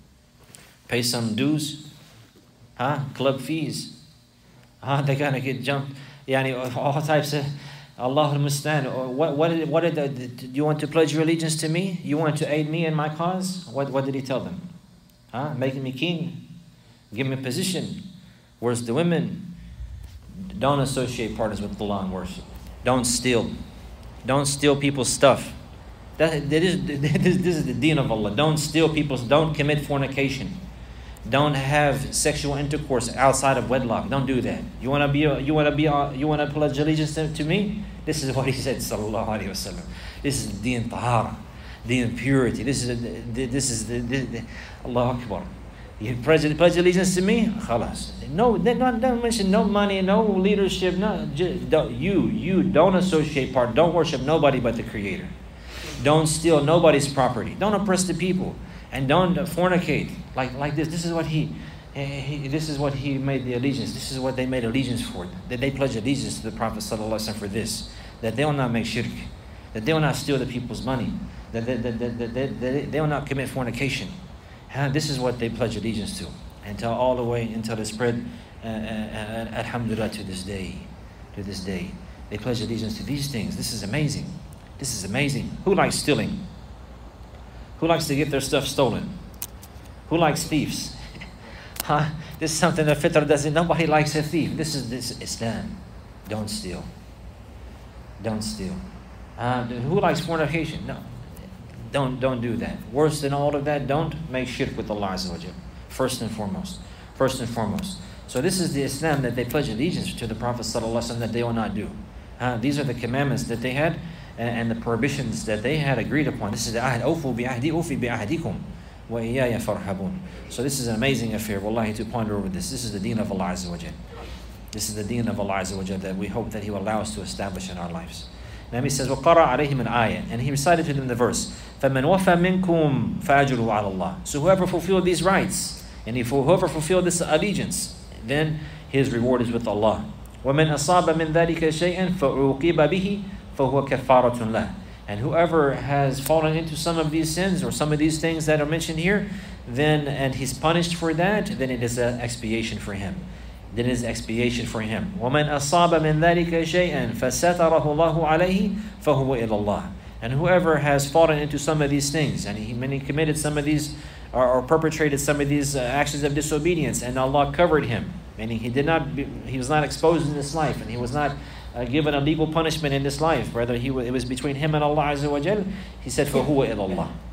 S1: Pay some dues? Huh? Club fees? Huh? They're going to get jumped. Yani, all types of, Allah al-Mustan. What, what, did, what did the, do you want to pledge your allegiance to me? You want to aid me in my cause? What, what did he tell them? Huh? Making me king? Give me a position? Where's the women? Don't associate partners with Allah in worship. Don't steal. Don't steal people's stuff. That, that is, this, this is the deen of Allah. Don't steal people's, don't commit fornication. Don't have sexual intercourse outside of wedlock. Don't do that. You want to be, you want to be, you want to pledge allegiance to, to me? This is what he said, sallallahu alaihi wasallam. This is deen tahara, deen purity. This is, this is the, the, the Allahu Akbar. You pledge, pledge allegiance to me? Khalas. No, they don't, don't mention no money, no leadership. No, just, don't, you, you don't associate part. Don't worship nobody but the Creator. Don't steal nobody's property. Don't oppress the people, and don't fornicate like like this. This is what he, he this is what he made the allegiance. This is what they made allegiance for. That they pledge allegiance to the Prophet sallallahu alaihi wasallam for this. That they will not make shirk. That they will not steal the people's money. That they, that, that, that, that, that they will not commit fornication. This is what they pledge allegiance to, until all the way until it spread, uh, uh, uh, alhamdulillah, to this day, to this day. They pledge allegiance to these things. This is amazing. This is amazing. Who likes stealing? Who likes to get their stuff stolen? Who likes thieves? Huh? This is something that Fitr doesn't. Nobody likes a thief. This is this is Islam. Don't steal. Don't steal. Uh, who likes fornication? No. Don't, don't do that. Worse than all of that, don't make shirk with Allah Azza wa Jal. First and foremost. First and foremost. So this is the Islam that they pledge allegiance to the Prophet sallallahu alaihi wasallam that they will not do. Uh, these are the commandments that they had and, and the prohibitions that they had agreed upon. This is the ahd. Awfu bi'ahdi ufi bi'ahdikum wa iyaya farhabun. So this is an amazing affair, wallahi, to ponder over this. This is the deen of Allah Azza wa Jal. This is the deen of Allah Azza wa Jal that we hope that He will allow us to establish in our lives. Now he says, وَقَرَأَ عَلَيْهِمْ الْآيَةِ, and he recited to them the verse, فَمَنْ وَفَى مِنْكُمْ فَأَجْرُهُ عَلَى اللَّهِ. So whoever fulfilled these rights, and if whoever fulfilled this allegiance, then his reward is with Allah. وَمَنْ أَصَابَ مِنْ ذَلِكَ شَيْئًا فَعُوقِبَ بِهِ فَهُوَ كَفَّارَةٌ لَهُ. And whoever has fallen into some of these sins or some of these things that are mentioned here, then and he's punished for that, then it is an expiation for him. Then it is expiation for him. وَمَنْ أَصَابَ مِنْ ذَلِكَ شَيْئًا فَسَتَرَهُ اللَّهُ عَلَيْهِ فَهُوَ إِلَى اللَّهِ. And whoever has fallen into some of these things, and he, when he committed some of these, or, or perpetrated some of these uh, actions of disobedience, and Allah covered him, meaning he did not, be, he was not exposed in this life, and he was not uh, given a legal punishment in this life, rather he it was between him and Allah Azza wa Jal. He said, فَهُوَ إِلَى اللَّهِ.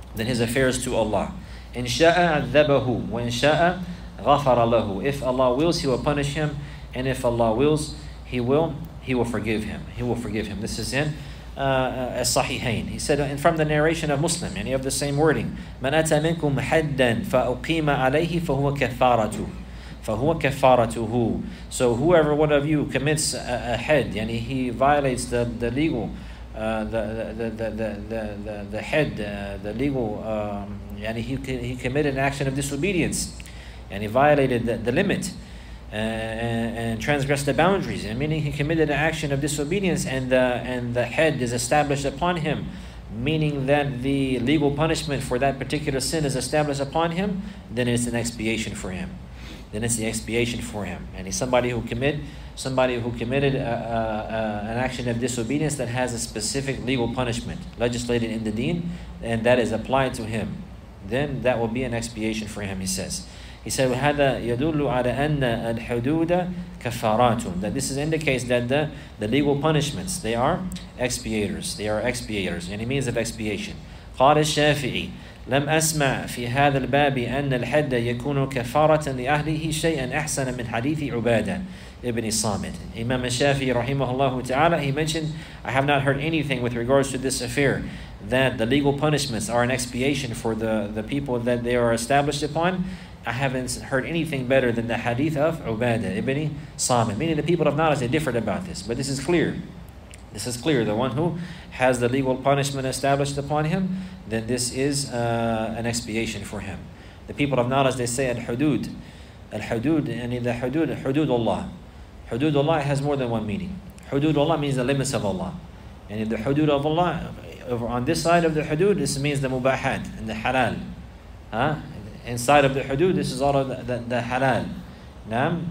S1: then his affairs to Allah. إن شاء عذبه وإن شاء غفر له. If Allah wills, He will punish him, and if Allah wills, He will He will forgive him. He will forgive him. This is in uh, As-Sahihain. He said, and from the narration of Muslim, and you have the same wording. من أتى منكم حدا فأقيم عليه فهو كفارته. فهو كفارته. So whoever one of you commits a, a had, yani he violates the the legal. Uh, the, the, the, the, the, the head, uh, the legal, um, and he, he committed an action of disobedience, and he violated the, the limit uh, and, and transgressed the boundaries, and meaning he committed an action of disobedience, and the, and the head is established upon him, meaning that the legal punishment for that particular sin is established upon him, then it's an expiation for him. Then it's the expiation for him. And he's somebody who commit, somebody who committed a, a, a, an action of disobedience that has a specific legal punishment legislated in the deen, and that is applied to him. Then that will be an expiation for him, he says. He said, وَهَذَا يَدُلُّ عَلَى أَنَّ الْحُدُودَ كَفَّارَاتٌ. That this indicates that the, the legal punishments, they are expiators. They are expiators, any means of expiation. قال الشافعي لم أسمع في هذا الباب أن الحد يكون كفارة لأهله شيئا أحسن من حديث عبادة ibn Samit. Imam al-Shafi'i rahimahullah ta'ala, he mentioned, I have not heard anything with regards to this affair, that the legal punishments are an expiation for the, the people that they are established upon. I haven't heard anything better than the hadith of Ubadah ibn Samit. Meaning the people of knowledge, they differed about this. But this is clear. This is clear. The one who has the legal punishment established upon him, then this is uh, an expiation for him. The people of knowledge, they say al-hudud. Al-hudud, and the hudud, hudud Allah. Hudud Allah has more than one meaning. Hudud Allah means the limits of Allah. And in the hudud of Allah, over on this side of the hudud, this means the mubahat and the halal. Huh? Inside of the hudud, this is all of the, the, the halal. Naam?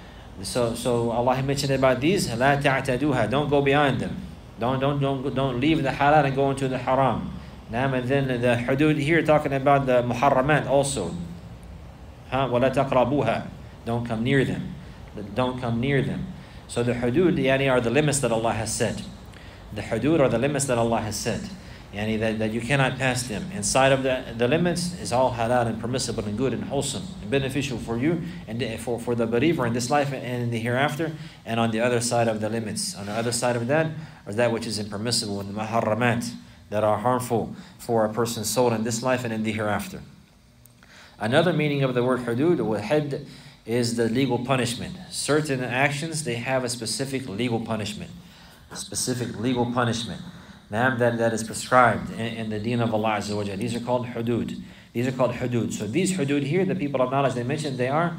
S1: So, so Allah mentioned about these. لا تعتدوها. Don't go beyond them. Don't, don't, don't, don't leave the halal and go into the haram. Naam? And then the hudud here talking about the muharramat also. Huh? ولا تقربوها. Don't come near them. Don't come near them. So the hudud, yani, are the limits that Allah has set. The hudud are the limits that Allah has set. Yani that, that you cannot pass them. Inside of the, the limits is all halal and permissible and good and wholesome and beneficial for you and for, for the believer in this life and in the hereafter. And on the other side of the limits, on the other side of that, are that which is impermissible and the muharramat that are harmful for a person's soul in this life and in the hereafter. Another meaning of the word hudud or had is the legal punishment. Certain actions, they have a specific legal punishment. A specific legal punishment. Now that, that is prescribed in, in the deen of Allah Azza wa Jalla. These are called hudud. These are called hudud. So these hudud here, the people of knowledge, they mentioned they are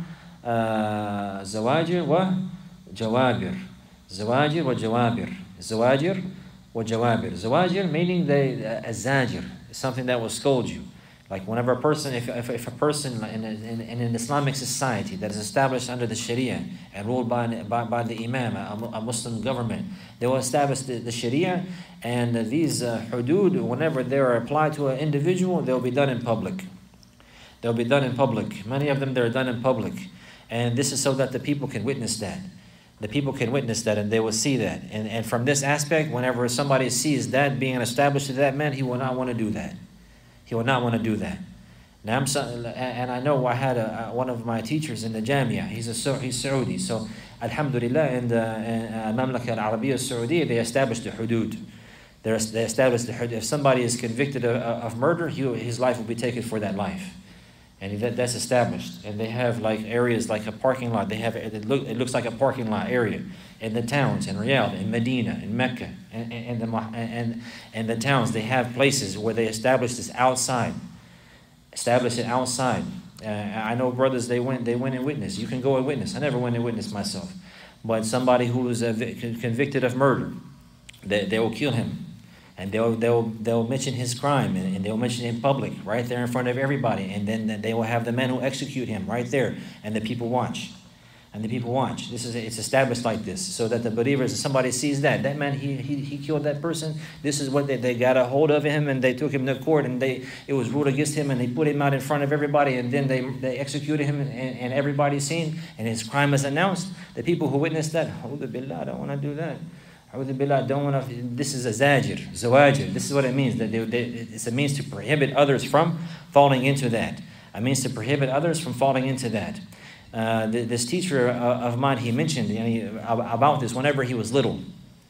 S1: uh, zawajir wa jawabir. Zawajir wa jawabir. Zawajir wa jawabir. Zawajir meaning the uh, a zajir, something that will scold you. Like whenever a person, if, if, if a person in, in, in an Islamic society that is established under the Sharia and ruled by, by, by the Imam, a, a Muslim government, they will establish the, the Sharia, and uh, these uh, hudud, whenever they are applied to an individual, they'll be done in public. They'll be done in public. Many of them, they're done in public. And this is so that the people can witness that. The people can witness that and they will see that. And, and from this aspect, whenever somebody sees that being established to that man, he will not want to do that. He will not want to do that. Now, I'm so, and I know I had a, one of my teachers in the Jamia. He's a he's Saudi. So, Alhamdulillah, in the in Mamlaka al-Arabiya Saudi, they established the hudud. They established the hudud. If somebody is convicted of, of murder, he, his life will be taken for that life, and that, that's established. And they have like areas like a parking lot. They have it, look, it looks like a parking lot area in the towns, in Riyadh, in Medina, in Mecca, and, and, the, and, and the towns. They have places where they establish this outside. Establish it outside. Uh, I know brothers, they went they went and witnessed. You can go and witness. I never went and witnessed myself. But somebody who is uh, convicted of murder, they, they will kill him. And they'll, they'll, they'll mention his crime, and, and they'll mention it in public, right there in front of everybody. And then they will have the men who execute him right there, and the people watch. And the people watch. This is it's established like this, so that the believers, if somebody sees that, that man, he he, he killed that person. This is what they, they got a hold of him, and they took him to court, and they it was ruled against him, and they put him out in front of everybody, and then they they executed him, and, and everybody's seen, and his crime is announced. The people who witnessed that, A'udhu billah, I don't want to do that. A'udhu billah, don't want to, this is a zajir, zawajir. This is what it means. That they, they, it's a means to prohibit others from falling into that. A means to prohibit others from falling into that. Uh, this teacher of mine, he mentioned you know, about this whenever he was little.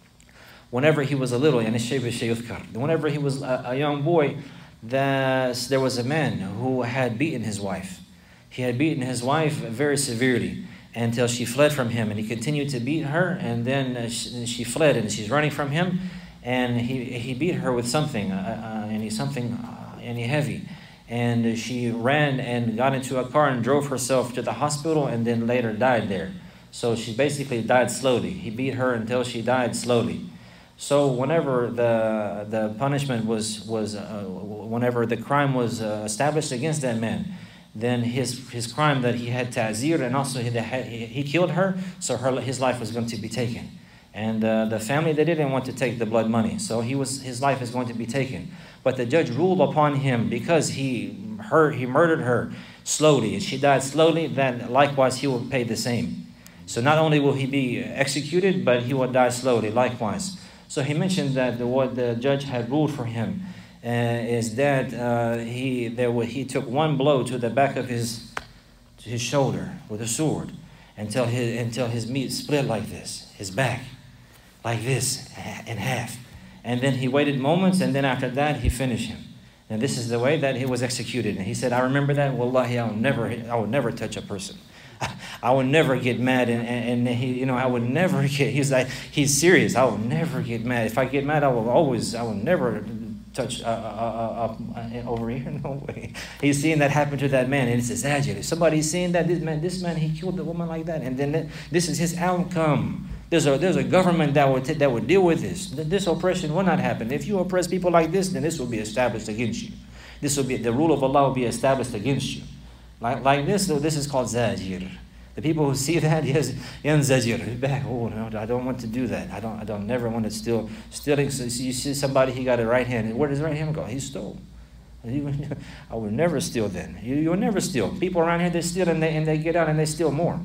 S1: Whenever he was a little, whenever he was a, a young boy, there was a man who had beaten his wife. He had beaten his wife very severely until she fled from him, and he continued to beat her, and then she, she fled, and she's running from him, and he he beat her with something, uh, uh, any something, uh, any heavy, and she ran and got into a car and drove herself to the hospital, and then later died there. So she basically died slowly. He beat her until she died slowly. So whenever the the punishment was was uh, whenever the crime was uh, established against that man, then his his crime that he had ta'zir, and also he, he, he killed her, so her his life was going to be taken. And uh, the family, they didn't want to take the blood money, so he was his life is going to be taken. But the judge ruled upon him because he her he murdered her slowly, and she died slowly. Then likewise he will pay the same. So not only will he be executed, but he will die slowly likewise. So he mentioned that the, what the judge had ruled for him uh, is that uh, he there were, he took one blow to the back of his to his shoulder with a sword until his until his meat split like this, his back, like this in half, and then he waited moments, and then after that he finished him. And this is the way that he was executed. And he said, "I remember that. Wallahi, I will never I will never touch a person. I would never get mad, and, and, and he, you know, I would never get." He's like, he's serious. I will never get mad. If I get mad, I will always, I will never touch uh, uh, uh, uh, over here. No way. He's seeing that happen to that man, and it's exaggerated. Somebody's seeing that this man, this man, he killed the woman like that, and then that, this is his outcome. There's a there's a government that would that would deal with this. This oppression will not happen. If you oppress people like this, then this will be established against you. This will be the rule of Allah will be established against you. Like like this, this is called zajir. The people who see that, yes, yanzajir, back. Oh no, I don't want to do that. I don't, I don't, never want to steal. Stealing. So you see somebody, he got a right hand. Where does his right hand go? He stole. I would never steal. Then you, you'll never steal. People around here, they steal and they and they get out and they steal more.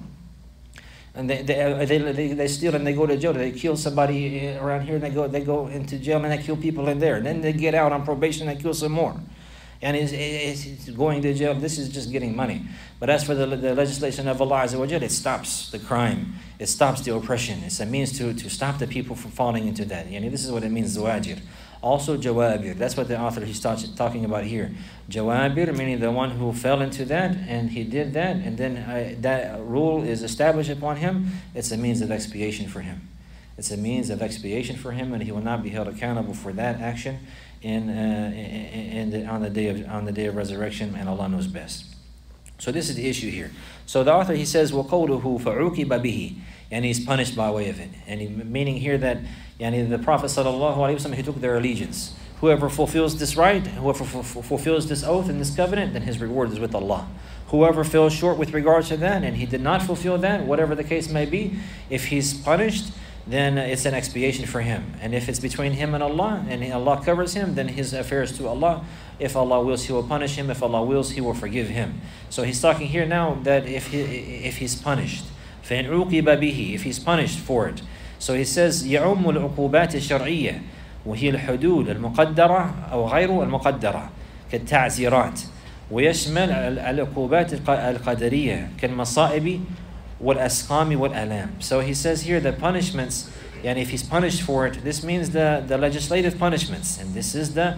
S1: And they they, they they they steal and they go to jail. They kill somebody around here and they go they go into jail and they kill people in there. And then they get out on probation and kill some more. And it's, it's going to jail. This is just getting money. But as for the, the legislation of Allah Azza wa Jal, it stops the crime. It stops the oppression. It's a means to, to stop the people from falling into that. Yani this is what it means, zawajir. Also jawabir. That's what the author he's talking about here. Jawabir, meaning the one who fell into that, and he did that, and then uh, that rule is established upon him. It's a means of expiation for him. It's a means of expiation for him, and he will not be held accountable for that action in, uh, in, in the, on the day of on the day of resurrection, and Allah knows best. So this is the issue here. So the author, he says, وَقَوْلُهُ فَعُوقِبَ بِهِ, and he's punished by way of it. And he, meaning here that yani the Prophet sallallahu alaihi wasallam, he took their allegiance. Whoever fulfills this right, whoever f- f- fulfills this oath and this covenant, then his reward is with Allah. Whoever fell short with regards to that, and he did not fulfill that, whatever the case may be, if he's punished, then it's an expiation for him. And if it's between him and Allah, and Allah covers him, then his affairs to Allah. If Allah wills, He will punish him. If Allah wills, He will forgive him. So he's talking here now that if he if he's punished, فَإِنْ عُوقِبَ بِهِ, if he's punished for it. So he says, يَعُمُّ الْعُقُوبَاتِ الشَّرْعِيَّةِ وهي الحدود المقدرة أو غير المقدرة كالتعزيرات ويشمل العقوبات القدرية كالمصائب والأسقام والآلام. So he says here the punishments, and if he's punished for it, this means the, the legislative punishments, and this is the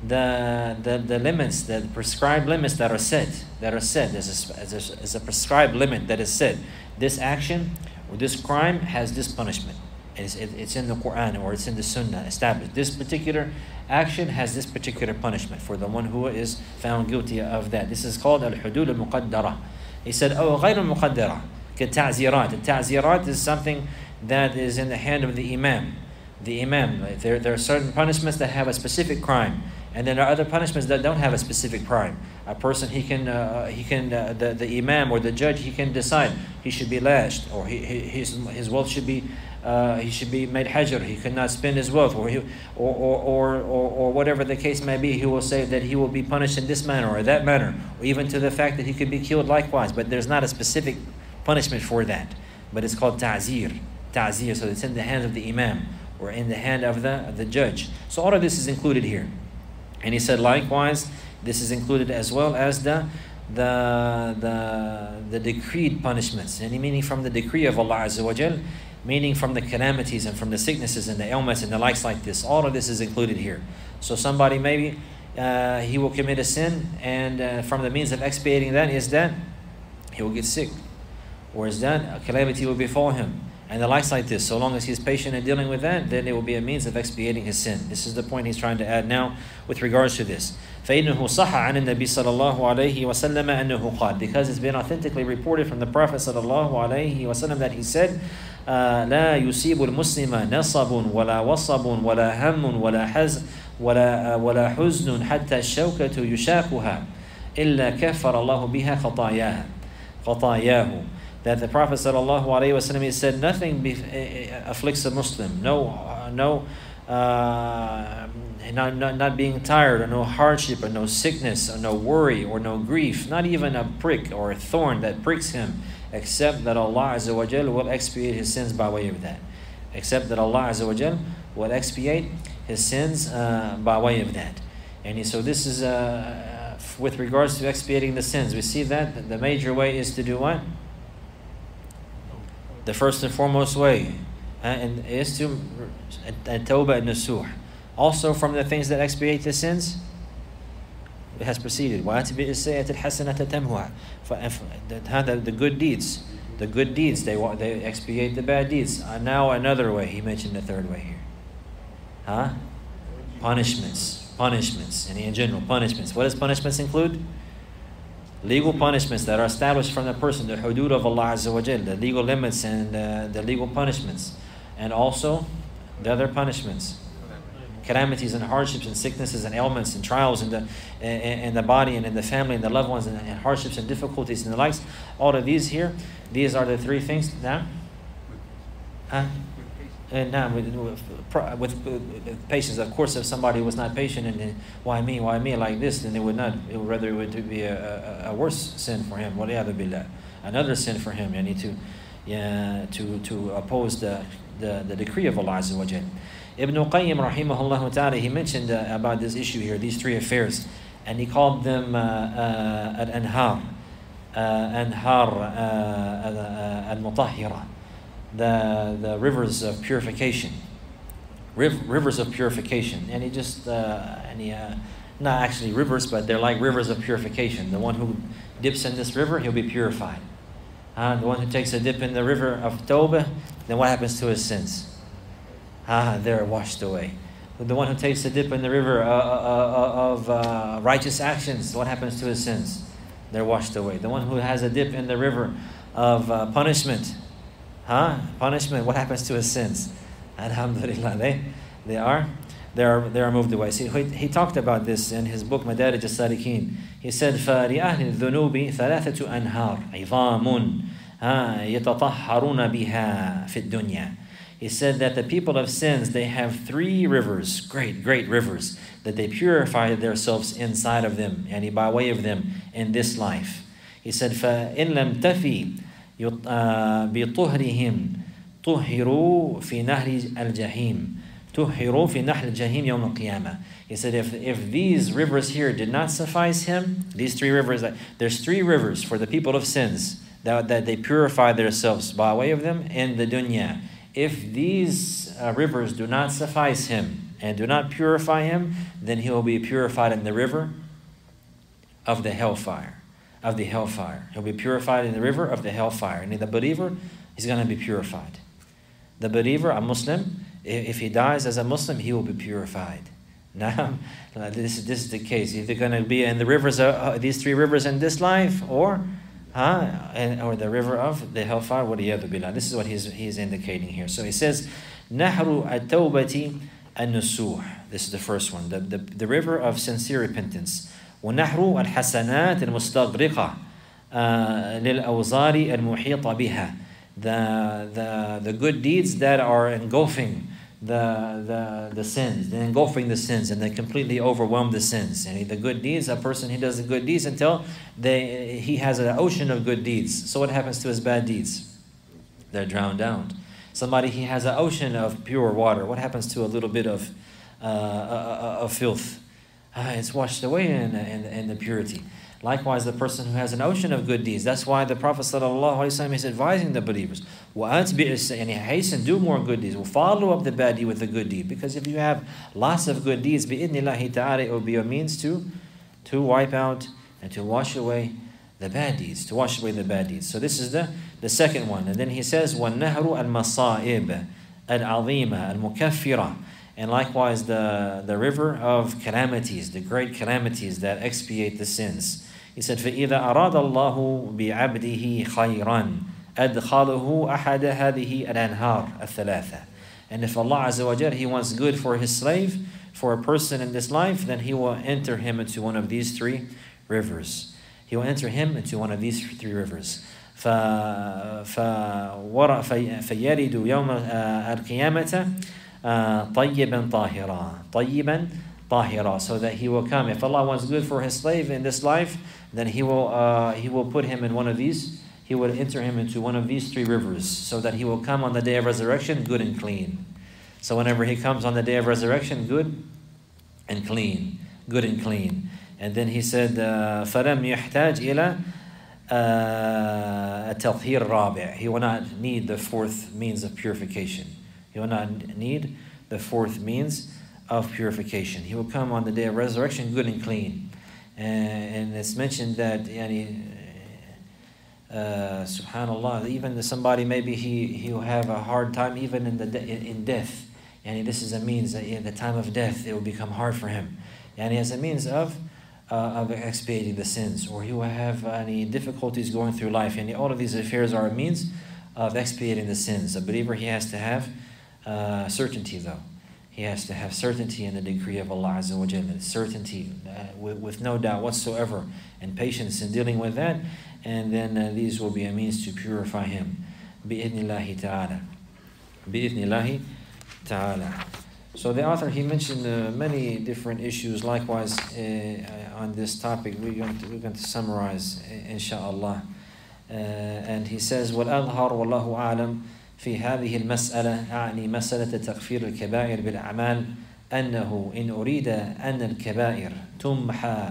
S1: the the, the limits, the prescribed limits that are set, that are set. There's a, there's a, there's a prescribed limit that is set. This action or this crime has this punishment. It's, it, it's in the Quran or it's in the Sunnah established. This particular action has this particular punishment for the one who is found guilty of that. This is called al-hudud al-muqaddara. He said, oh, غير المقدرة كالتعزيرات. The ta'zirat is something that is in the hand of the imam. The imam, there, there are certain punishments that have a specific crime, and then there are other punishments that don't have a specific crime. A person, he can, uh, he can, uh, the, the imam or the judge, he can decide he should be lashed, or he, his, his wealth should be, uh, he should be made hajr, he cannot spend his wealth, or, he, or, or, or, or, or whatever the case may be, he will say that he will be punished in this manner or that manner, or even to the fact that he could be killed likewise, but there's not a specific punishment for that. But it's called ta'zir, ta'zir, so it's in the hands of the imam or in the hand of the, of the judge. So all of this is included here. And he said, likewise, this is included as well as the the the, the decreed punishments. And meaning from the decree of Allah Azza wa Jal, meaning from the calamities and from the sicknesses and the ailments and the likes like this. All of this is included here. So somebody maybe uh, he will commit a sin, and uh, from the means of expiating that is that he will get sick, or is that a calamity will befall him, and the likes like this. So long as he's patient in dealing with that, then it will be a means of expiating his sin. This is the point he's trying to add now with regards to this. فَإِنَّهُ صَحَّ عَنِ النَّبِي صَلَى اللَّهُ عَلَيْهِ وَسَلَّمَ أَنَّهُ قَالَ, because it's been authentically reported from the Prophet صلى الله عليه وسلم that he said, uh, لا يصيب المسلم نصب ولا وصب ولا هم ولا حزن ولا ولا حزن حتى الشوكة يشاكها إلا كفر الله بها خطاياه خطاياه. That the Prophet sallallahu alaihi wasallam, he said, nothing be, uh, afflicts a Muslim. No, uh, no, uh, not, not not being tired, or no hardship, or no sickness, or no worry, or no grief, not even a prick or a thorn that pricks him, except that Allah Azza wa Jal will expiate his sins by way of that. Except that Allah Azza wa Jal will expiate his sins uh, by way of that. And he, so this is uh, with regards to expiating the sins. We see that the major way is to do what? The first and foremost way uh, and is to at-tawbah and-nusuh. Also from the things that expiate the sins, it has proceeded. وَأَتْبِعِ السَّيِّئَةَ الْحَسَنَةَ تَمْحُهَا. The good deeds, the good deeds, they they expiate the bad deeds. Uh, now another way, he mentioned the third way here. Huh? Punishments, punishments, and in general, punishments. What does punishments include? Legal punishments that are established from the person, the hudud of Allah Azza wa Jal, the legal limits and uh, the legal punishments. And also the other punishments. Calamities and hardships and sicknesses and ailments and trials in the, in, in the body and in the family and the loved ones, and, and hardships and difficulties and the likes. All of these here, these are the three things. Now? Huh? And now with, with, with patience, of course, if somebody was not patient and then, why me, why me like this, then it would not, it would rather it would be a, a, a worse sin for him. Billah. Another sin for him. You need to, yeah, to to oppose the, the, the decree of Allah Azza wa Jal. Ibn Qayyim rahimahullah ta'ala, he mentioned uh, about this issue here, these three affairs, and he called them uh, uh, al-anhar, uh, anhar uh, al-mutahhira. The, the rivers of purification, Riv, rivers of purification, and he just uh, and he, uh, not actually rivers, but they're like rivers of purification. The one who dips in this river, he'll be purified. Uh, the one who takes a dip in the river of Tawbah, then what happens to his sins? Ah, they're washed away. The one who takes a dip in the river uh, uh, of uh, righteous actions, what happens to his sins? They're washed away. The one who has a dip in the river of uh, punishment. Huh? Punishment, what happens to his sins? Alhamdulillah, they, they are they are they are moved away. See, he, he talked about this in his book Madarij al-Salikin. He said, فَلِأَهْلِ الذُّنُوبِ ثَلَاثَةُ أَنْهَارٍ عِظَامٌ يَتَطَهَّرُونَ بِهَا فِي الدُّنْيَا. He said that the people of sins, they have three rivers, great, great rivers, that they purify themselves inside of them, and by way of them in this life. He said, فَإِن لَمْ تَفِي بطهرهم طهروا في نهر الجحيم طهروا في نهر الجحيم يوم القيامة. He said if, if these rivers here did not suffice him, these three rivers, there's three rivers for the people of sins that, that they purify themselves by way of them in the dunya. If these uh, rivers do not suffice him and do not purify him, then he will be purified in the river of the hellfire. Of the hellfire. He'll be purified in the river of the hellfire. And the believer, he's going to be purified. The believer, a Muslim, if he dies as a Muslim, he will be purified. Now, this, this is the case. Either going to be in the rivers, of, uh, these three rivers in this life, or huh, and, or the river of the hellfire. وَلِيَذُ بِاللَّهِ. This is what he's, he's indicating here. So he says, نَهْرُ التَّوْبَةِ النُّسُوحِ. This is the first one, the, the, the river of sincere repentance. ونحر الحسنات المستغرقة للأوزار المحيطة بها. The, the, the good deeds that are engulfing the, the, the sins, they're engulfing the sins, and they completely overwhelm the sins. And the good deeds, a person, he does the good deeds until they, he has an ocean of good deeds. So what happens to his bad deeds? They're drowned out. Somebody, he has an ocean of pure water. What happens to a little bit of, uh, uh, of filth? Uh, it's washed away in, in, in the purity. Likewise, the person who has an ocean of good deeds. That's why the Prophet ﷺ is advising the believers, and he hasten, do more good deeds. Will follow up the bad deed with the good deed. Because if you have lots of good deeds, bi'idhnillahi ta'ala, it will be a means to, to wipe out and to wash away the bad deeds, to wash away the bad deeds. So this is the, the second one. And then he says, وَالنَّهْرُ الْمَصَائِبِ الْعَظِيمَ الْمُكَفِّرَةِ. And likewise the, the river of calamities, the great calamities that expiate the sins. He said, فَإِذَا أَرَادَ اللَّهُ بِعَبْدِهِ خَيْرًا أَدْخَلُهُ أَحَدَ هَذِهِ الْأَنْهَارِ الثَّلَاثَةِ. And if Allah Azza wa Jal, He wants good for His slave, for a person in this life, then He will enter him into one of these three rivers. He will enter him into one of these three rivers. فَيَرِدُ يَوْمَ الْقِيَامَةِ طَيِّبًا طَاهِرًا طَيِّبًا طَاهِرًا. So that he will come. If Allah wants good for His slave in this life, then He will uh, He will put him in one of these. He will enter him into one of these three rivers, so that he will come on the day of resurrection good and clean. So whenever he comes on the day of resurrection, good and clean, good and clean. And then he said, فَلَمْ يَحْتَاجْ إِلَى التَّطْهِيرِ الرَّابِعِ. He will not need the fourth means of purification. He will not need the fourth means of purification. He will come on the day of resurrection good and clean. And, and it's mentioned that, yani, uh, subhanallah, even somebody, maybe he, he will have a hard time even in, the de in, in death. And this is a means that in the time of death, it will become hard for him. And as a means of Uh, of expiating the sins, or he will have any difficulties going through life. And all of these affairs are a means of expiating the sins. A believer, he has to have uh, certainty though. He has to have certainty in the decree of Allah Azza wa Jalla. Certainty uh, with, with no doubt whatsoever, and patience in dealing with that. And then uh, these will be a means to purify him. Bi-idhnillahi ta'ala. Bi-idhnillahi ta'ala. So the author, he mentioned uh, many different issues. Likewise, uh, on this topic, we're going to, we're going to summarize, inshaAllah. Uh, and he says, وَالْأَظْهَرُ وَاللَّهُ أَعْلَمُ في هذه المسألة أعني مسألة تغفير الكبائر بالأعمال أنه إن أريد أن الكبائر تمحى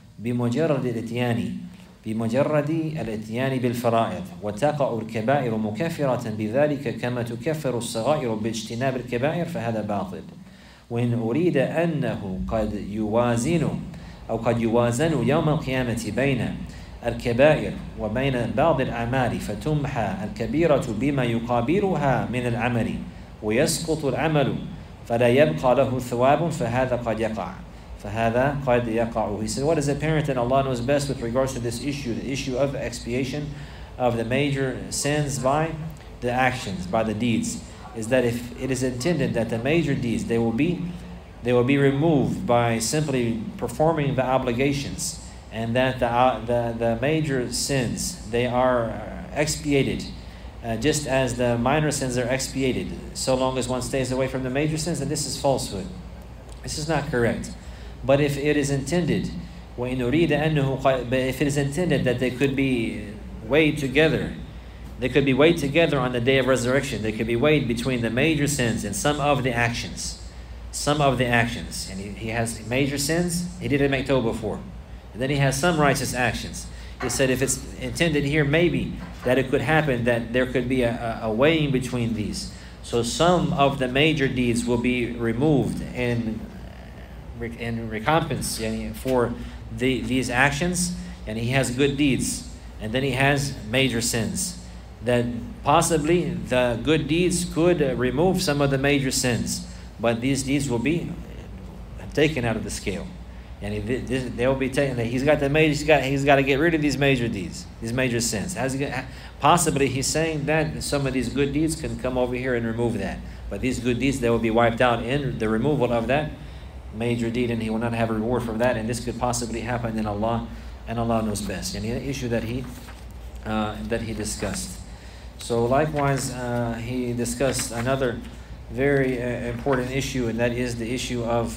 S1: بمجرد الإتيان بمجرد الاتيان بالفرائض وتقع الكبائر مكفرة بذلك كما تكفر الصغائر باجتناب الكبائر فهذا باطل. وإن أريد أنه قد يوازن أو قد يوازن يوم القيامة بين الكبائر وبين بعض الأعمال فتمحى الكبيرة بما يقابلها من العمل ويسقط العمل فلا يبقى له ثواب فهذا قد يقع. فهذا قد يقع. He said, what is apparent, and Allah knows best with regards to this issue, the issue of expiation of the major sins by the actions, by the deeds, is that if it is intended that the major deeds, they will be, they will be removed by simply performing the obligations, and that the uh, the, the major sins, they are expiated, uh, just as the minor sins are expiated, so long as one stays away from the major sins, then this is falsehood. This is not correct. But if it is intended, وَإِنْ أُرِيدَ أَنَّهُ but if it is intended that they could be weighed together, they could be weighed together on the day of resurrection. They could be weighed between the major sins and some of the actions. Some of the actions. And he, he has major sins, he didn't make tawbah for. And then he has some righteous actions. He said if it's intended here, maybe that it could happen that there could be a, a weighing between these. So some of the major deeds will be removed and in recompense for the, these actions, and he has good deeds, and then he has major sins. That possibly the good deeds could remove some of the major sins, but these deeds will be taken out of the scale, and they will be taken. He's got the major. He's got. He's got to get rid of these major deeds, these major sins. How's he, possibly he's saying that some of these good deeds can come over here and remove that, but these good deeds, they will be wiped out in the removal of that major deed, and he will not have a reward for that. And this could possibly happen in Allah, and Allah knows best. And the issue that he uh, that he discussed. So likewise, uh, he discussed another very uh, important issue, and that is the issue of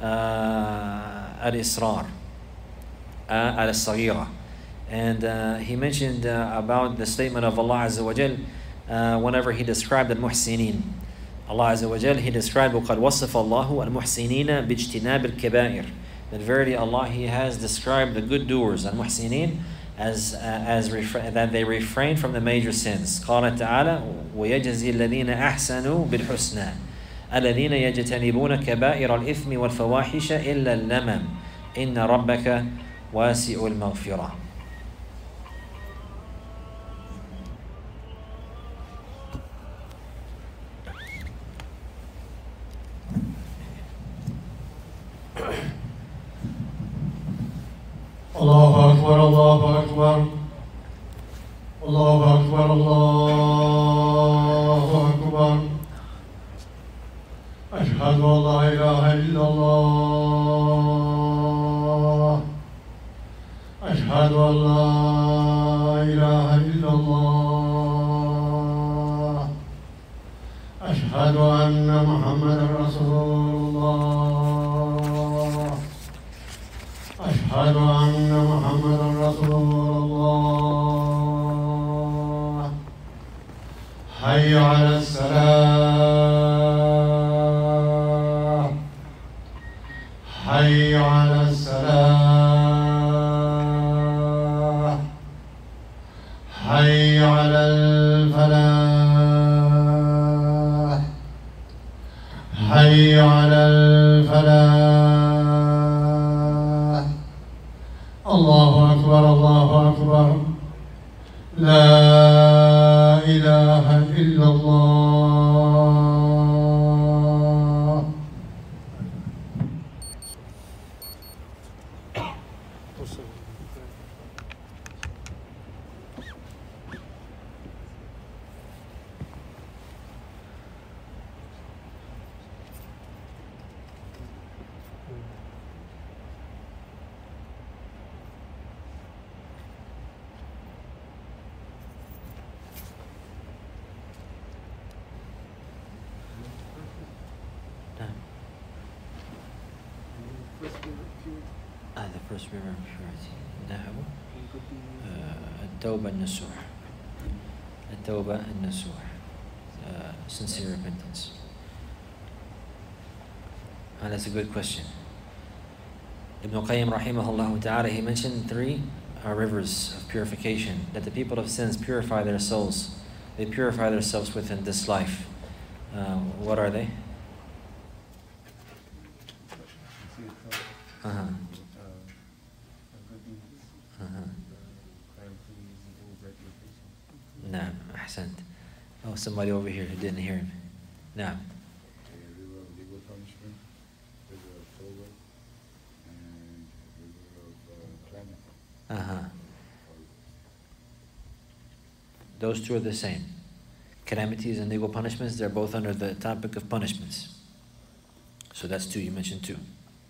S1: uh, al-israr, uh, al-saghira. And uh, he mentioned uh, about the statement of Allah Azza wa Jal uh, whenever he described al-muhsinin. Allah Azza wa Jal, He described وَقَدْ وَصَفَ اللَّهُ الْمُحْسِنِينَ بِاجْتِنَابِ الْكَبَائِرِ. That verily Allah, He has described the good doers, al-muhsinin, as, uh, as refra- that they refrain from the major sins. قال تعالى وَيَجْزِي الَّذِينَ أَحْسَنُوا بِالْحُسْنَى الَّذِينَ يَجْتَنِبُونَ كَبَائِرَ الْإِثْمِ وَالْفَوَاحِشَ إِلَّا اللَّمَمْ إِنَّ رَبَّكَ وَاسِعُ الْمَغْفِرَةِ.
S2: الله أكبر الله أكبر الله أكبر الله أكبر أشهد أن لا إله إلا الله أشهد أن لا إله إلا الله أشهد أن محمدا رسول الله أشهد أن محمدا رسول الله حي على الصلاة حي على الصلاة حي على الفلاح حي على الفلاح الله أكبر الله أكبر لا إله إلا الله.
S1: Ah, the first river of purity. نحو التوبة النصوح. التوبة النصوح. Sincere repentance. Ah, that's a good question. Ibn Qayyim rahimahullah ta'ala, he mentioned three uh, rivers of purification, that the people of sins purify their souls. They purify themselves within this life. Uh, what are they? Uh-huh. Uh-huh. Naam, ahsant. Oh, somebody over here who didn't hear him. Naam.
S3: Legal punishment, river of Tawbah, and river of calamity.
S1: Uh-huh. Those two are the same. Calamities and legal punishments, they're both under the topic of punishments. So that's two, you mentioned two.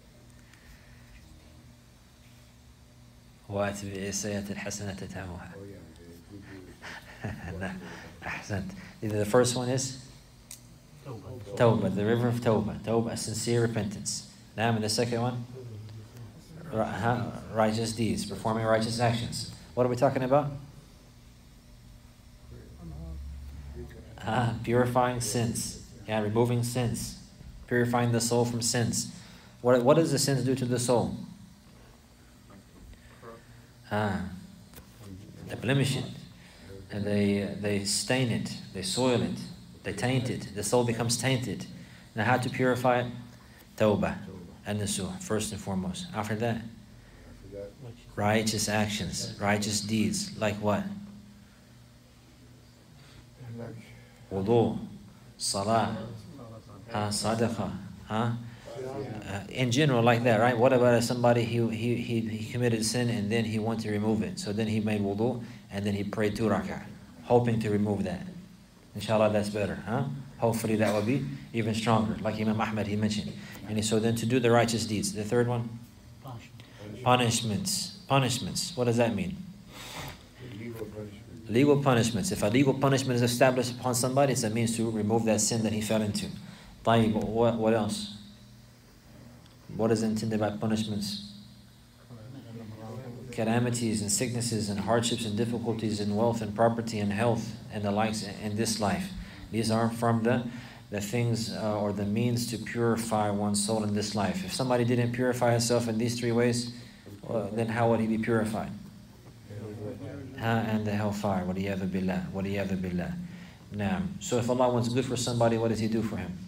S1: وَأَتْبِعِ السَّيِّئَةَ الْحَسَنَةَ تَمْحُهَا.
S3: Oh yeah, the good
S1: Nah, ahsant. Either the first one is Tawbah, the river of Tawbah. Tawbah, sincere repentance. Now, and the second one? Ri- huh? Righteous deeds, performing righteous actions. What are we talking about? Ah, purifying sins. Yeah, removing sins. Purifying the soul from sins. What, what does the sins do to the soul? Ah, they blemish it. And they, they stain it. They soil it. They taint it. The soul becomes tainted. Now how to purify it? Tawbah and Nasuh, first and foremost. After that, righteous actions, righteous deeds. Like what? Wudu, salah, uh, sadaqah, huh? Uh, in general, like that, right? What about somebody, he, he, he, he committed sin and then he wanted to remove it. So then he made wudu and then he prayed two rak'ah, hoping to remove that. Inshallah, that's better, huh? Hopefully that will be even stronger, like Imam Ahmad, he mentioned. And so then to do the righteous deeds. The third one? Punishments. Punishments. What does that mean?
S3: legal punishment.
S1: Legal punishments. If a legal punishment is established upon somebody, it's a means to remove that sin that he fell into. طيب, what, what else? What is intended by punishments? calamities and sicknesses and hardships and difficulties in wealth and property and health and the likes in this life. These are from the, the things uh, or the means to purify one's soul in this life. If somebody didn't purify himself in these three ways, well, then how would he be purified? Ha, and the hellfire. Waliyadhu billah. Waliyadhu billah. Now, so if Allah wants good for somebody, what does He do for him?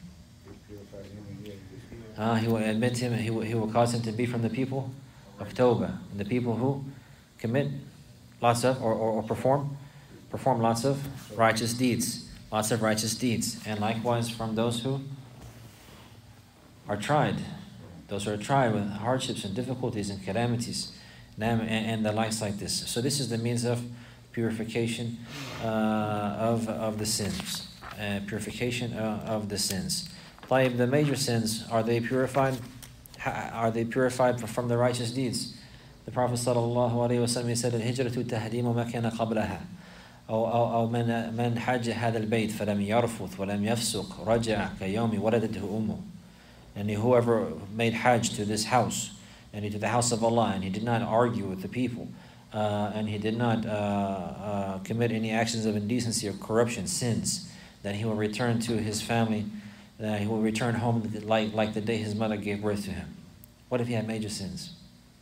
S1: Uh, he will admit him, and he will, he will cause him to be from the people of Tawbah, and the people who commit lots of, or, or, or perform, perform lots of righteous deeds, lots of righteous deeds, and likewise from those who are tried, those who are tried with hardships and difficulties and calamities, and, and the likes like this. So this is the means of purification uh, of of the sins, uh, purification uh, of the sins. Like the major sins, are they purified? Are they purified from the righteous deeds? The Prophet sallallahu alaihi wasallam said, "Al-hijratu tahdimu ma kana qablaha." أو أو أو من من حج هذا البيت فلم يرفث ولم يفسق رجع كيوم ولدته أمه. And whoever made Hajj to this house, and he to the house of Allah, and he did not argue with the people, uh, and he did not uh, uh, commit any actions of indecency or corruption, sins, then he will return to his family. Uh, he will return home like like the day his mother gave birth to him. What if he had major sins?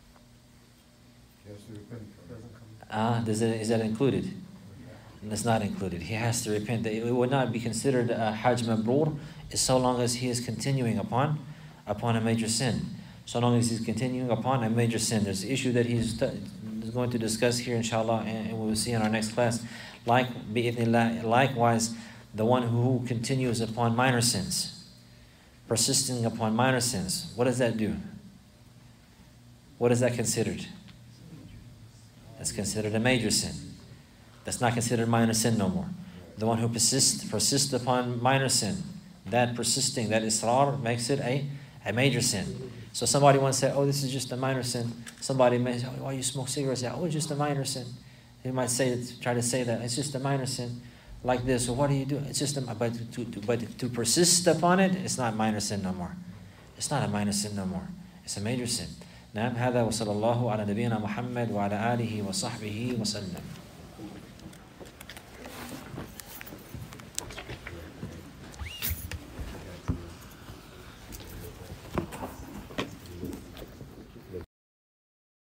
S1: Ah, uh, does it, is that included? And it's not included. He has to repent. It would not be considered a Hajj Mabrur so long as he is continuing upon upon a major sin. So long as he's continuing upon a major sin. There's an issue that he's going to discuss here, inshallah, and we will see in our next class. Like, likewise, the one who continues upon minor sins, persisting upon minor sins, what does that do? What is that considered? That's considered a major sin. That's not considered minor sin no more. The one who persists, persists upon minor sin, that persisting, that israr makes it a, a major sin. So somebody once said, oh, this is just a minor sin. Somebody may say, oh, you smoke cigarettes? Yeah, oh, it's just a minor sin. They might say, try to say that, it's just a minor sin. Like this, so what do you do? It's just a, but to, to, but to persist upon it, it's not minor sin no more. It's not a minor sin no more. It's a major sin. نعم هذا وصلى الله على نبينا محمد وعلى آله وصحبه وسلم.